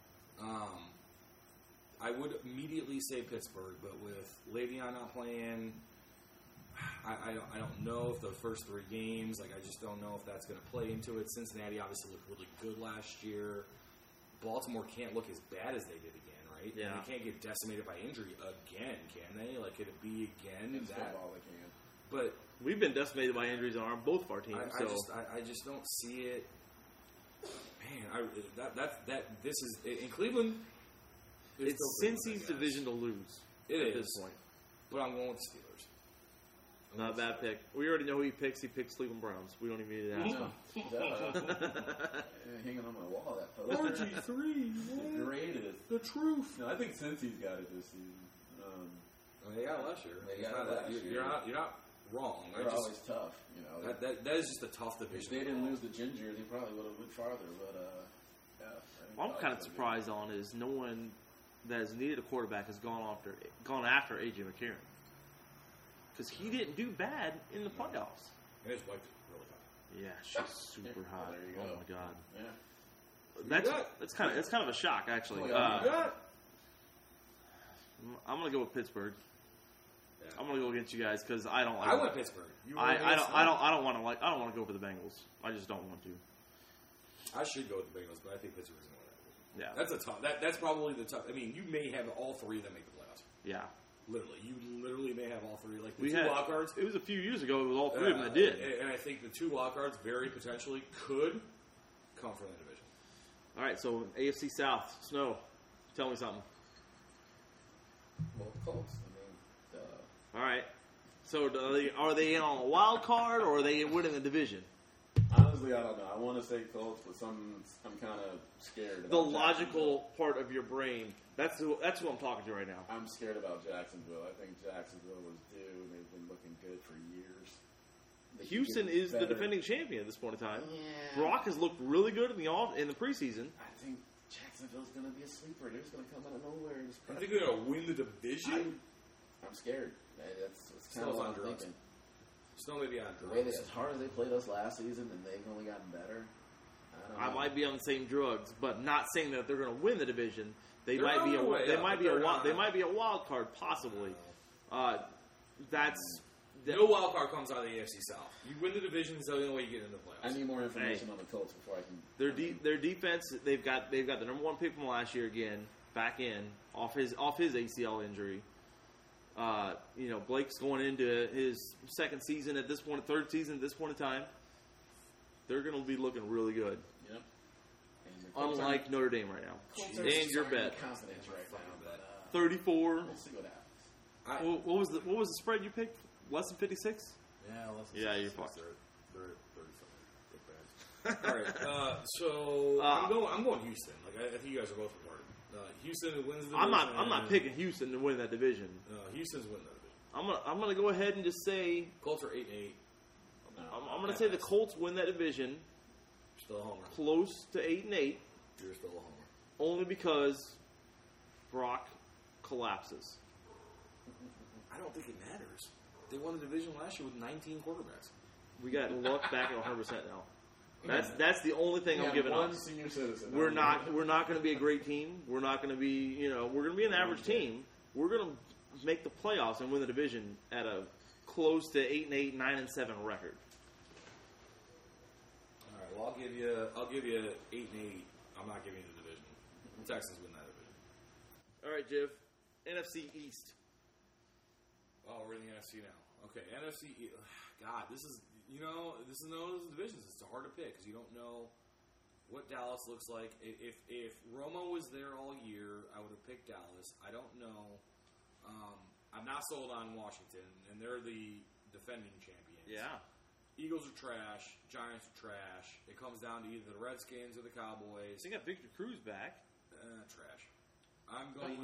I would immediately say Pittsburgh, but with Le'Veon not playing, I don't know if the first 3 games, I just don't know if that's going to play into it. Cincinnati obviously looked really good last year. Baltimore can't look as bad as they did again, right? Yeah. And they can't get decimated by injury again, can they? Like, could it be again? It's all they can. But we've been decimated by injuries on both of our teams. I just don't see it. Man, this is in Cleveland. It's Cincy's division to lose. It at is. this point. But I'm going with the Steelers. Not a bad pick. We already know who he picks. He picks Cleveland Browns. We don't even need to ask him. Hanging on my wall, that poster. RG3, The greatest. the truth. No, I think Cincy's got it this season. They got it last year. They got it last year. You're not wrong. They're always tough, you know. That is just a tough If division. they didn't lose the Ginger, they probably would have went farther. But yeah, What I'm kind of surprised on is no one that has needed a quarterback has gone after AJ McCarron, because he didn't do bad in the playoffs. And his wife did really hot. Yeah, she's super hot. There you Oh go. my god, Yeah. that's kind of a shock actually. I'm gonna go with Pittsburgh. Yeah. I'm gonna go against you guys because I don't like. I went Pittsburgh. You I went don't against I don't want to go for the Bengals. I just don't want to. I should go with the Bengals, but I think Pittsburgh's going to win that. Yeah. That's a tough. That's probably the tough. I mean, you may have all 3 that make the playoffs. Yeah. Literally, you literally may have all 3. Like the We 2 had wild cards. It was a few years ago. It was all 3 of them that did. And I think the 2 wild cards very potentially could come from that division. All right, so AFC South, Snow, tell me something. Well, the Colts. I mean, All right, so are they in on a wild card or are they winning the division? honestly, I don't know. I want to say Colts, but I'm kind of scared. About The logical part of your brain. That's who I'm talking to right now. I'm scared about Jacksonville. I think Jacksonville was due, and they've been looking good for years. They Houston could get is the better. defending champion at this point in time. Yeah. Brock has looked really good in the preseason. I think Jacksonville's going to be a sleeper. They're just going to come out of nowhere. And just I think they're going to win the division. I'm scared. That's kind Snow's of what on I'm drugs. thinking. Snow may be on The way drugs. as hard as they played us last season, and they've only gotten better. I don't know. I might be on the same drugs, but not saying that they're going to win the division. They They're might on be their way they up, might but be a they're wild, not. they might be a wild card possibly. That's No wild card comes out of the AFC South. You win the division, it's the only way you get into the I playoffs. need more information on the Colts before I can. their defense. They've got the number 1 pick from last year again back in off his ACL injury. Blake's going into his second season at this point, third season at this point in time. They're going to be looking really good, Yep. And the Colts unlike Notre Dame right now. Colts And your bet, confidence right now. But, 34. we'll see what happens. What was the spread you picked? Less than 56? Yeah, Yeah, you're fucked. They're 35. All right, so I'm going Houston. Like I think you guys are both retarded. Houston wins the division. I'm not picking Houston to win that division. Houston's winning that division. I'm gonna go ahead and just say Colts are 8-8. I'm gonna say the Colts win that division, Still a homer. close to 8-8, You're still a homer. only because Brock collapses. I don't think it matters. They won the division last year with 19 quarterbacks. We got luck back at 100% now. That's the only thing I'm giving one up. senior citizen. We're not going to be a great team. We're not going to be we're going to be an average team. We're going to make the playoffs and win the division at a close to 8-8, 9-7 record. All right. Well, I'll give you 8-8. I'm not giving you the division. Texans win that division. All right, Jiv. NFC East. Oh, we're in the NFC now. Okay, NFC. God, this is known as divisions. It's hard to pick because you don't know what Dallas looks like. If Romo was there all year, I would have picked Dallas. I don't know. I'm not sold on Washington, and they're the defending champions. Yeah. Eagles are trash. Giants are trash. It comes down to either the Redskins or the Cowboys. They got Victor Cruz back. Trash. I'm going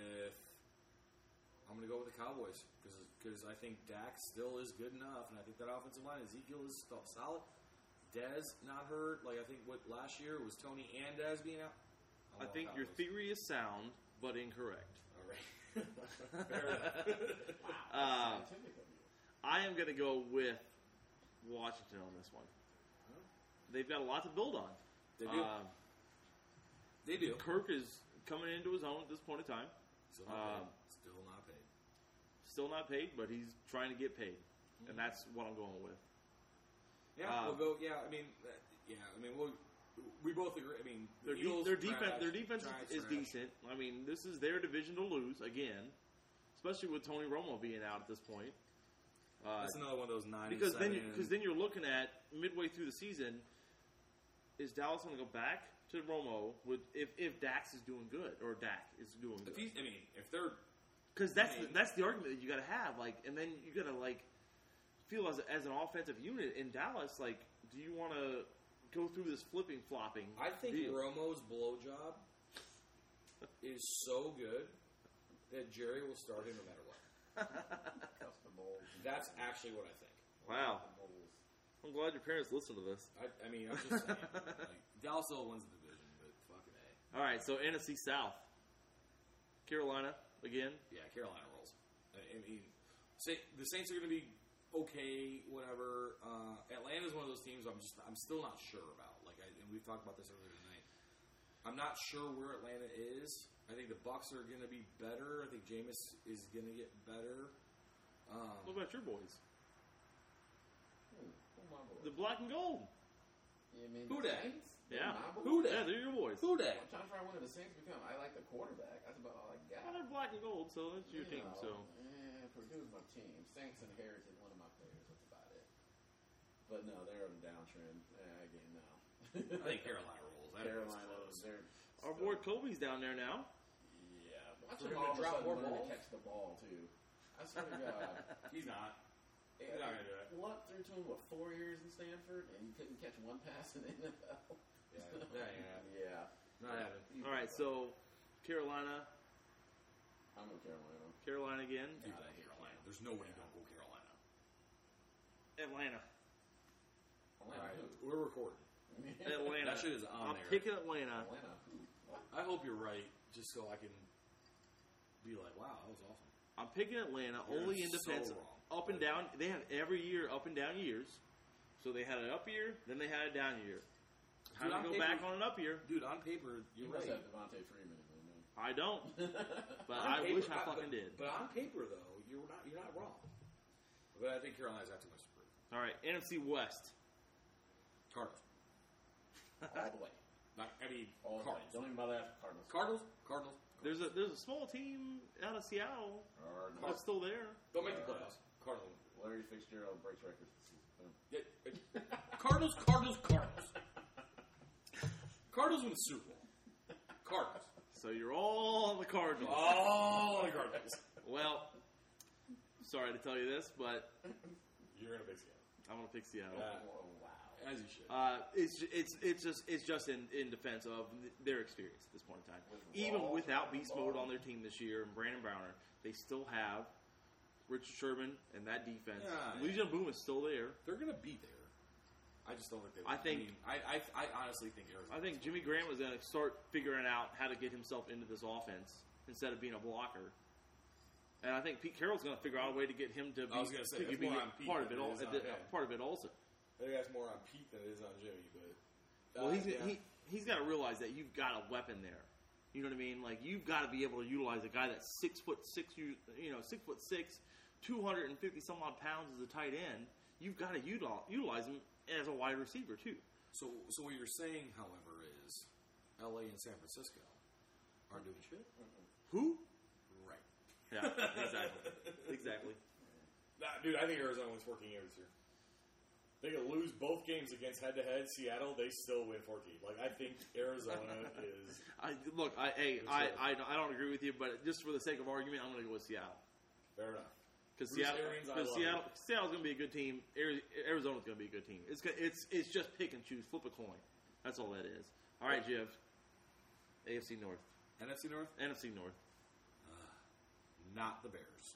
to go with the Cowboys because I think Dak still is good enough, and I think that offensive line, Ezekiel is still solid. Dez not hurt. Like I think what last year was Tony and Dez being out. I think your theory is sound, but incorrect. All right. Fair enough. I am going to go with Washington on this one. they've got a lot to build on. They do. They do. Kirk is coming into his own at this point in time. Still not paid. Still not paid. Still not paid, but he's trying to get paid, and that's what I'm going with. Yeah, we'll go. Yeah, I mean, we both agree. I mean, Their Eagles, defense Giants, is trash. decent. I mean, this is their division to lose again, especially with Tony Romo being out at this point. That's another one of those 97. Because then you're looking at midway through the season, is Dallas going to go back to Romo with if Dax is doing good or Dak is doing good? If they're because that's the argument that you got to have. Like, and then you got to like feel as an offensive unit in Dallas. Like, do you want to go through this flopping? I think deal? Romo's blowjob is so good that Jerry will start him no matter what. Custom bowls. That's actually what I think. Wow. Custom bowls. I'm glad your parents listen to this. I mean, I'm just saying. Like, Dallas still wins the division, but fucking A. All right, so NFC South, Carolina again. Yeah, Carolina rolls. I mean, the Saints are going to be okay, whatever. Atlanta's one of those teams I'm still not sure about. And we've talked about this earlier tonight. I'm not sure where Atlanta is. I think the Bucs are going to be better. I think Jameis is going to get better. What about your boys? Who my boys? The black and gold. You mean Who the dat? Saints? Yeah. My boys? Who dat? Yeah, they're your boys. Who I'm that? trying to find one of the Saints become. I like the quarterback. That's about all I got. Well, they're black and gold, so that's your team. So Purdue's my team. Saints inherited one of my players. That's about it. But no, they're on a downtrend. Again, no. I think Carolina rolls. I think it's Carolina, close. they're our boy Kobe's down there now. Yeah, watch For him him to all of a drop sudden more learn balls? to catch the ball too. I swear to God. He's not. He's not going to do it. Luck threw to him 4 years in Stanford, and he couldn't catch one pass in the NFL. Yeah. Not happening. All right, so Carolina I'm with Carolina. Carolina again. Dude, I hate Carolina. There's no way you don't go Carolina. Atlanta. All right, we're recording. Atlanta. That shit is on I'm there. picking Atlanta. Atlanta. Who? What? I hope you're right, just so I can be like, wow, that was awesome. I'm picking Atlanta You're only in so defense. wrong. Up and down. They have every year up and down years. So they had an up year, then they had a down year. Time Dude, to on go paper- back on an up year. Dude, on paper, You you're must right. have Devontae Freeman in there. I don't, but On I paper- wish I fucking did. But on paper, though, you're not wrong. But I think Carolina's got too much to prove. All right, NFC West. Cardinals. All the way. All the way. Cardinals. Don't even bother asking Cardinals. Cardinals. There's a small team out of Seattle Cardinals. that's still there. Don't make the playoffs. Cardinals. Larry Fitzgerald breaks records this season. Boom. Yeah, Cardinals. Cardinals win the Super Bowl. Cardinals. So you're all on the Cardinals. Oh, the Cardinals. Well, sorry to tell you this, but You're going to pick Seattle. I'm gonna pick Seattle. Oh, wow. As you should. It's just in defense of their experience at this point in time. With Even Raw, without beast Raw. mode on their team this year and Brandon Browner, they still have Richard Sherman and that defense. Yeah. Legion Boom is still there. They're going to be there. I just don't think they will. I think- I honestly think Arizona. I think Jimmy Graham was going to start figuring out how to get himself into this offense instead of being a blocker. And I think Pete Carroll's going to figure out a way to get him to be, I was gonna say, to that's be more on Pete part of than it. it is on him. Part of it also. I think that's more on Pete than it is on Jimmy. But Well, he's got to realize that you've got a weapon there. You know what I mean? Like you've got to be able to utilize a guy that's 6'6", 6'6", 250 some odd pounds as a tight end. You've got to utilize him as a wide receiver too. So what you're saying, however, is L.A. and San Francisco aren't doing shit. Who? Right. Yeah, exactly. Nah, dude, I think Arizona wins 14 games this year. They could lose both games against head-to-head Seattle. They still win 14. Like I think Arizona is. I don't agree with you, but just for the sake of argument, I'm going to go with Seattle. Fair enough. Because Bruce Arians, I love Seattle's going to be a good team. Arizona's going to be a good team. It's just pick and choose, flip a coin. That's all that is. All right, Jiv. AFC North, NFC North, NFC North. not the Bears.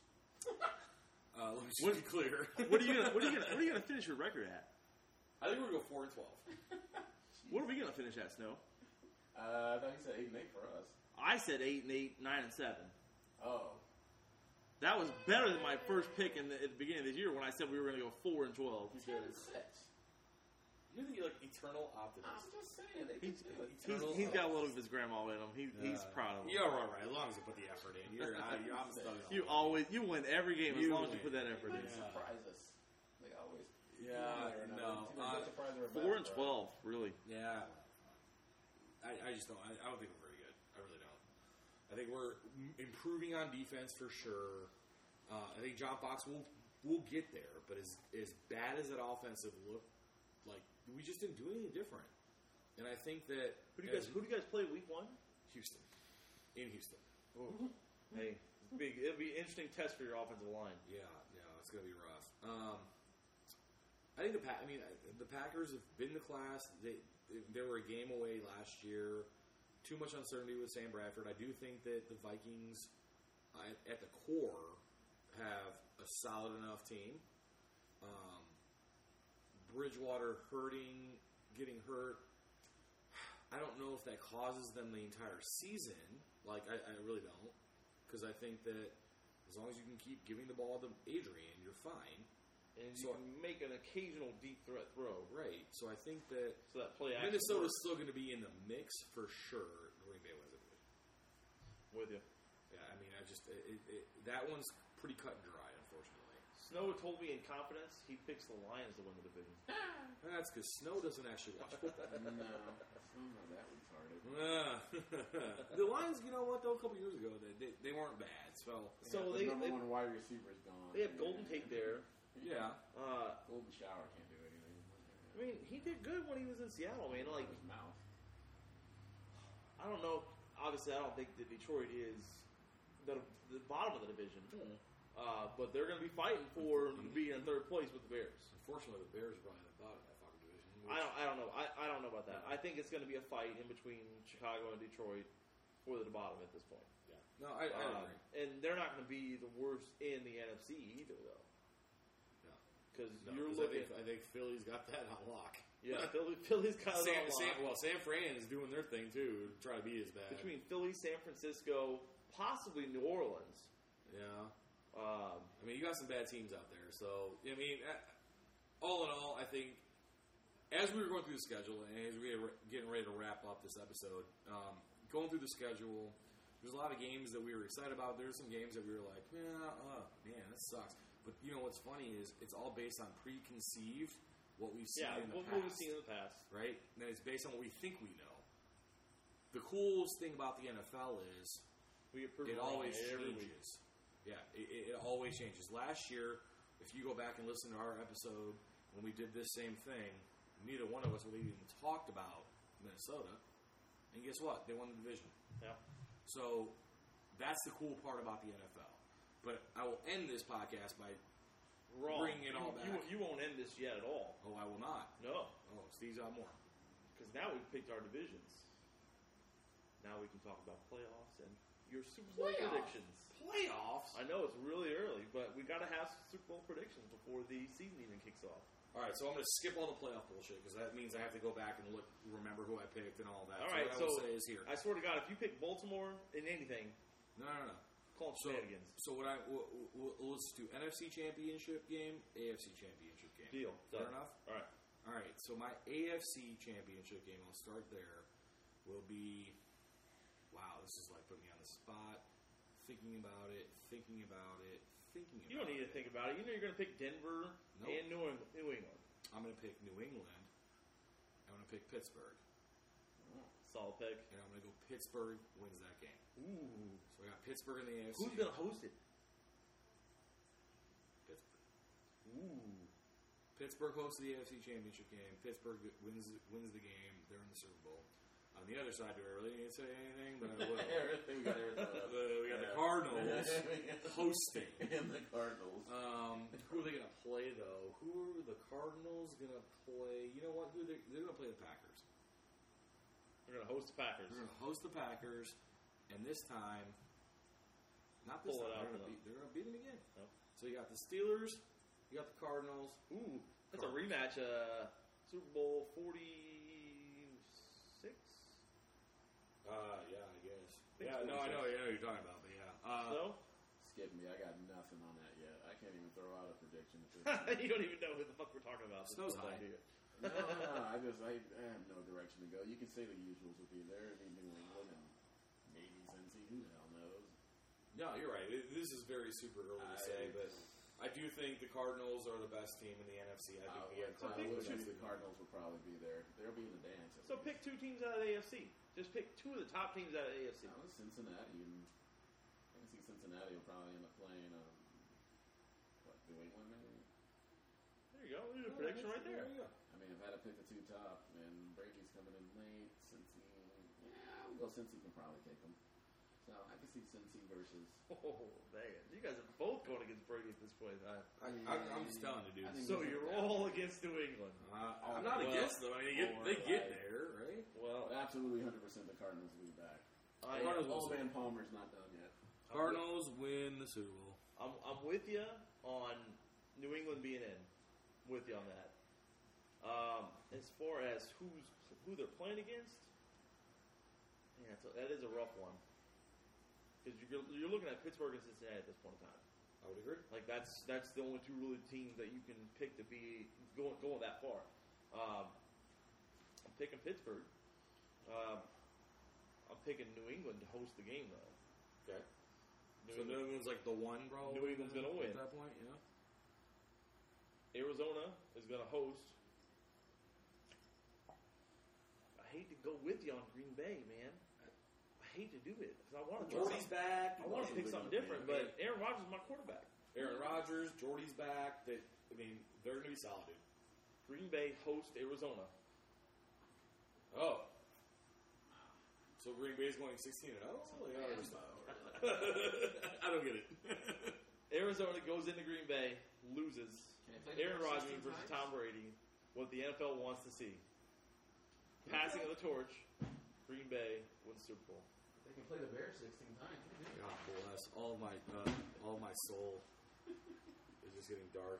Let me just be clear. What are you gonna finish your record at? I think we're gonna go 4-12. What are we gonna finish at, Snow? I thought you said 8-8 for us. I said 8-8, 9-7. Oh. That was better than my first pick at the beginning of this year when I said we were gonna go 4-12. You said 6. You're the eternal optimist. I'm just saying they can do it. He's got a little of his grandma in him. He's proud of him. Yeah, right. As long as you put the effort in, I'm still. You win every game as long as you put that effort in. They surprise us. They always. Yeah, no. 4-12, really. Yeah. I just don't. I don't think we're very good. I really don't. I think we're improving on defense for sure. I think John Fox will get there, but as bad as that offensive looked, like we just didn't do anything different. And I think that Who do you guys play week 1? Houston, in Houston. Ooh. Hey, it'll be an interesting test for your offensive line. Yeah, it's gonna be rough. I think the Packers have been the class. They were a game away last year. Too much uncertainty with Sam Bradford. I do think that the Vikings, at the core, have a solid enough team. Bridgewater getting hurt. I don't know if that causes them the entire season. Like, I really don't. Because I think that as long as you can keep giving the ball to Adrian, you're fine. And you can make an occasional deep threat throw. Right. So I think that, Minnesota's still going to be in the mix for sure. Green Bay wins it. With you. Yeah, I mean, that one's pretty cut and dry, unfortunately. Snow told me in confidence he picks the Lions to win the division. That's because Snow doesn't actually watch football. No, I'm not that retarded. The Lions, you know what, though? A couple years ago, they weren't bad. So the number one wide receiver's gone. They have Golden Tate there. Yeah. Golden Shower can't do anything. I mean, he did good when he was in Seattle, man. Like, his mouth. I don't know. Obviously, I don't think that Detroit is the bottom of the division. But they're going to be fighting for being in third place with the Bears. Unfortunately, the Bears are probably at the bottom of that fucking division. I don't know. I don't know about that. I think it's going to be a fight in between Chicago and Detroit for the bottom at this point. Yeah. No, I agree. And they're not going to be the worst in the NFC either, though. Because you're looking. I think Philly's got that on lock. Yeah, Philly's got it on lock. San Fran is doing their thing too, to try to be as bad. Between Philly, San Francisco, possibly New Orleans. Yeah. I mean, you got some bad teams out there. So, I mean, all in all, I think as we were going through the schedule and as we were getting ready to wrap up this episode, going through the schedule, there's a lot of games that we were excited about. There's some games that we were like, man, that sucks. But, you know, what's funny is it's all based on preconceived what we've seen in the past. What we've seen in the past. Right? And then it's based on what we think we know. The coolest thing about the NFL is it always changes. Yeah, it always changes. Last year, if you go back and listen to our episode when we did this same thing, neither one of us would even talked about Minnesota. And guess what? They won the division. Yeah. So that's the cool part about the NFL. But I will end this podcast by bringing it all back. You won't end this yet at all. Oh, I will not. No. Oh, Steve's out more. Because now we've picked our divisions. Now we can talk about playoffs and your Super Bowl predictions. Playoffs? I know it's really early, but we got to have Super Bowl predictions before the season even kicks off. All right, so I'm going to skip all the playoff bullshit because that means I have to go back and remember who I picked and all that. All right, so what I will say is here. I swear to God, if you pick Baltimore in anything, no. Call them shenanigans. So let's do NFC Championship game, AFC Championship game. Deal. Fair enough? All right, so my AFC Championship game, I'll start there, will be, wow, this is like putting me on the spot, thinking about it. You don't need to think about it. You know you're going to pick Denver and New England. I'm going to pick New England. I'm going to pick Pittsburgh. Solid pick. And I'm going to go Pittsburgh wins that game. Ooh. So I got Pittsburgh in the AFC. Who's going to host it? Pittsburgh. Ooh. Pittsburgh hosts the AFC Championship game. Pittsburgh wins the game. They're in the Super Bowl. On the other side, do I really need to say anything? But I will. we got the Cardinals hosting. And the Cardinals. Who are they going to play, though? Who are the Cardinals going to play? You know what? They're going to play the Packers. They're going to host the Packers. They're going to host the Packers. And this time, not this time, they're going to beat them again. Nope. So you got the Steelers, you got the Cardinals. Ooh, that's a rematch. Super Bowl 46? Yeah, I guess. Yeah, no, I know what you're talking about, but yeah. So? Skip me. I got nothing on that yet. I can't even throw out a prediction. You don't even know who the fuck we're talking about. Snow's high. No. I have no direction to go. You can say the usuals will be there. I mean, New England and maybe Cincy. Who the hell knows? No, you're right. This is very super early to say, but I do think the Cardinals are the best team in the NFC. I think we have Cardinals. The Cardinals will probably be there. They'll be in the dance. So pick 2 teams out of the AFC. Just pick 2 of the top teams out of the AFC. Cincinnati. And I can see Cincinnati will probably end up playing, New England maybe? There you go. There's a prediction right there. I mean, if I had to pick the 2 top, and Brady's coming in late, Cincy, well, Cincy can probably take them. So I can see Cincy versus. Oh, man. You guys are both going against Brady at this point. I'm just telling you, dude. So you're all against New England. I'm not against them. I mean, they get there, right? Well, absolutely 100% the Cardinals will be back. Cardinals Van Palmer's not done yet. Cardinals win the Super Bowl. I'm with you on New England being in. With you on that. As far as who they're playing against, yeah, that is a rough one. Because you're looking at Pittsburgh and Cincinnati at this point in time. I would agree. Like that's the only 2 really teams that you can pick to be going that far. I'm picking Pittsburgh. I'm picking New England to host the game though. Okay. New England's like the one, bro. New England's gonna win at that point. Yeah. Arizona is going to host. I hate to go with you on Green Bay, man. I hate to do it because I want to. Jordy's back. I want to pick something different, but Aaron Rodgers is my quarterback. Aaron Rodgers, Jordy's back. They're going to be solid, dude. Green Bay hosts Arizona. Oh. So Green Bay's going 16-0? I don't get it. Arizona goes into Green Bay, loses. Aaron Rodgers versus Tom Brady, what the NFL wants to see. Passing of the torch, Green Bay wins Super Bowl. They can play the Bears 16 times. God bless. All my soul is just getting dark.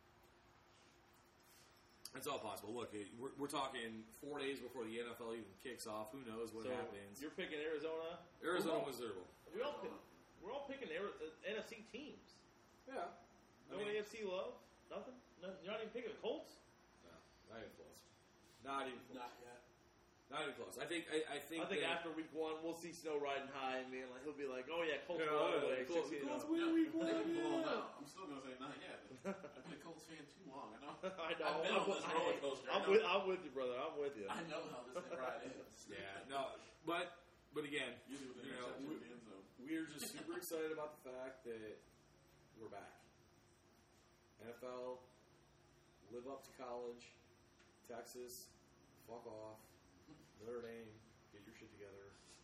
It's all possible. Look, we're talking 4 days before the NFL even kicks off. Who knows what happens? You're picking Arizona? Arizona was Super Bowl. We're all picking NFC teams. Yeah. No AFC love? Nothing? You're not even picking the Colts? No, not even close. Not even close. Not yet. Not even close. I think after week 1, we'll see Snow riding high, and he'll be like, "Oh yeah, Colts all the way." Colts win week 1. I'm still gonna say not yet. I've been a Colts fan too long. I know. I know. I've been on this roller coaster. I'm with you, brother. I'm with you. I know how this ride is. Yeah, no, but again, we're just super excited about the fact that we're back. NFL, live up to college. Texas, fuck off. Notre Dame, get your shit together.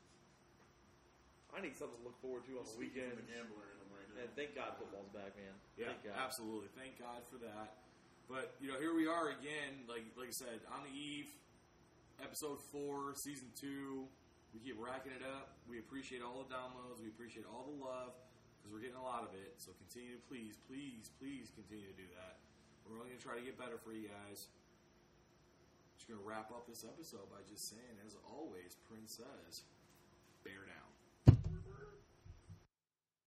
I need something to look forward to on the weekend. The gambler in them right now. And thank God football's back, man. Yeah, thank God. Absolutely. Thank God for that. But, here we are again, like I said, on the eve, episode 4, season 2. We keep racking it up. We appreciate all the downloads. We appreciate all the love because we're getting a lot of it. So continue to please continue to do that. We're only going to try to get better for you guys. Just going to wrap up this episode by just saying, as always, Prince says, bear down.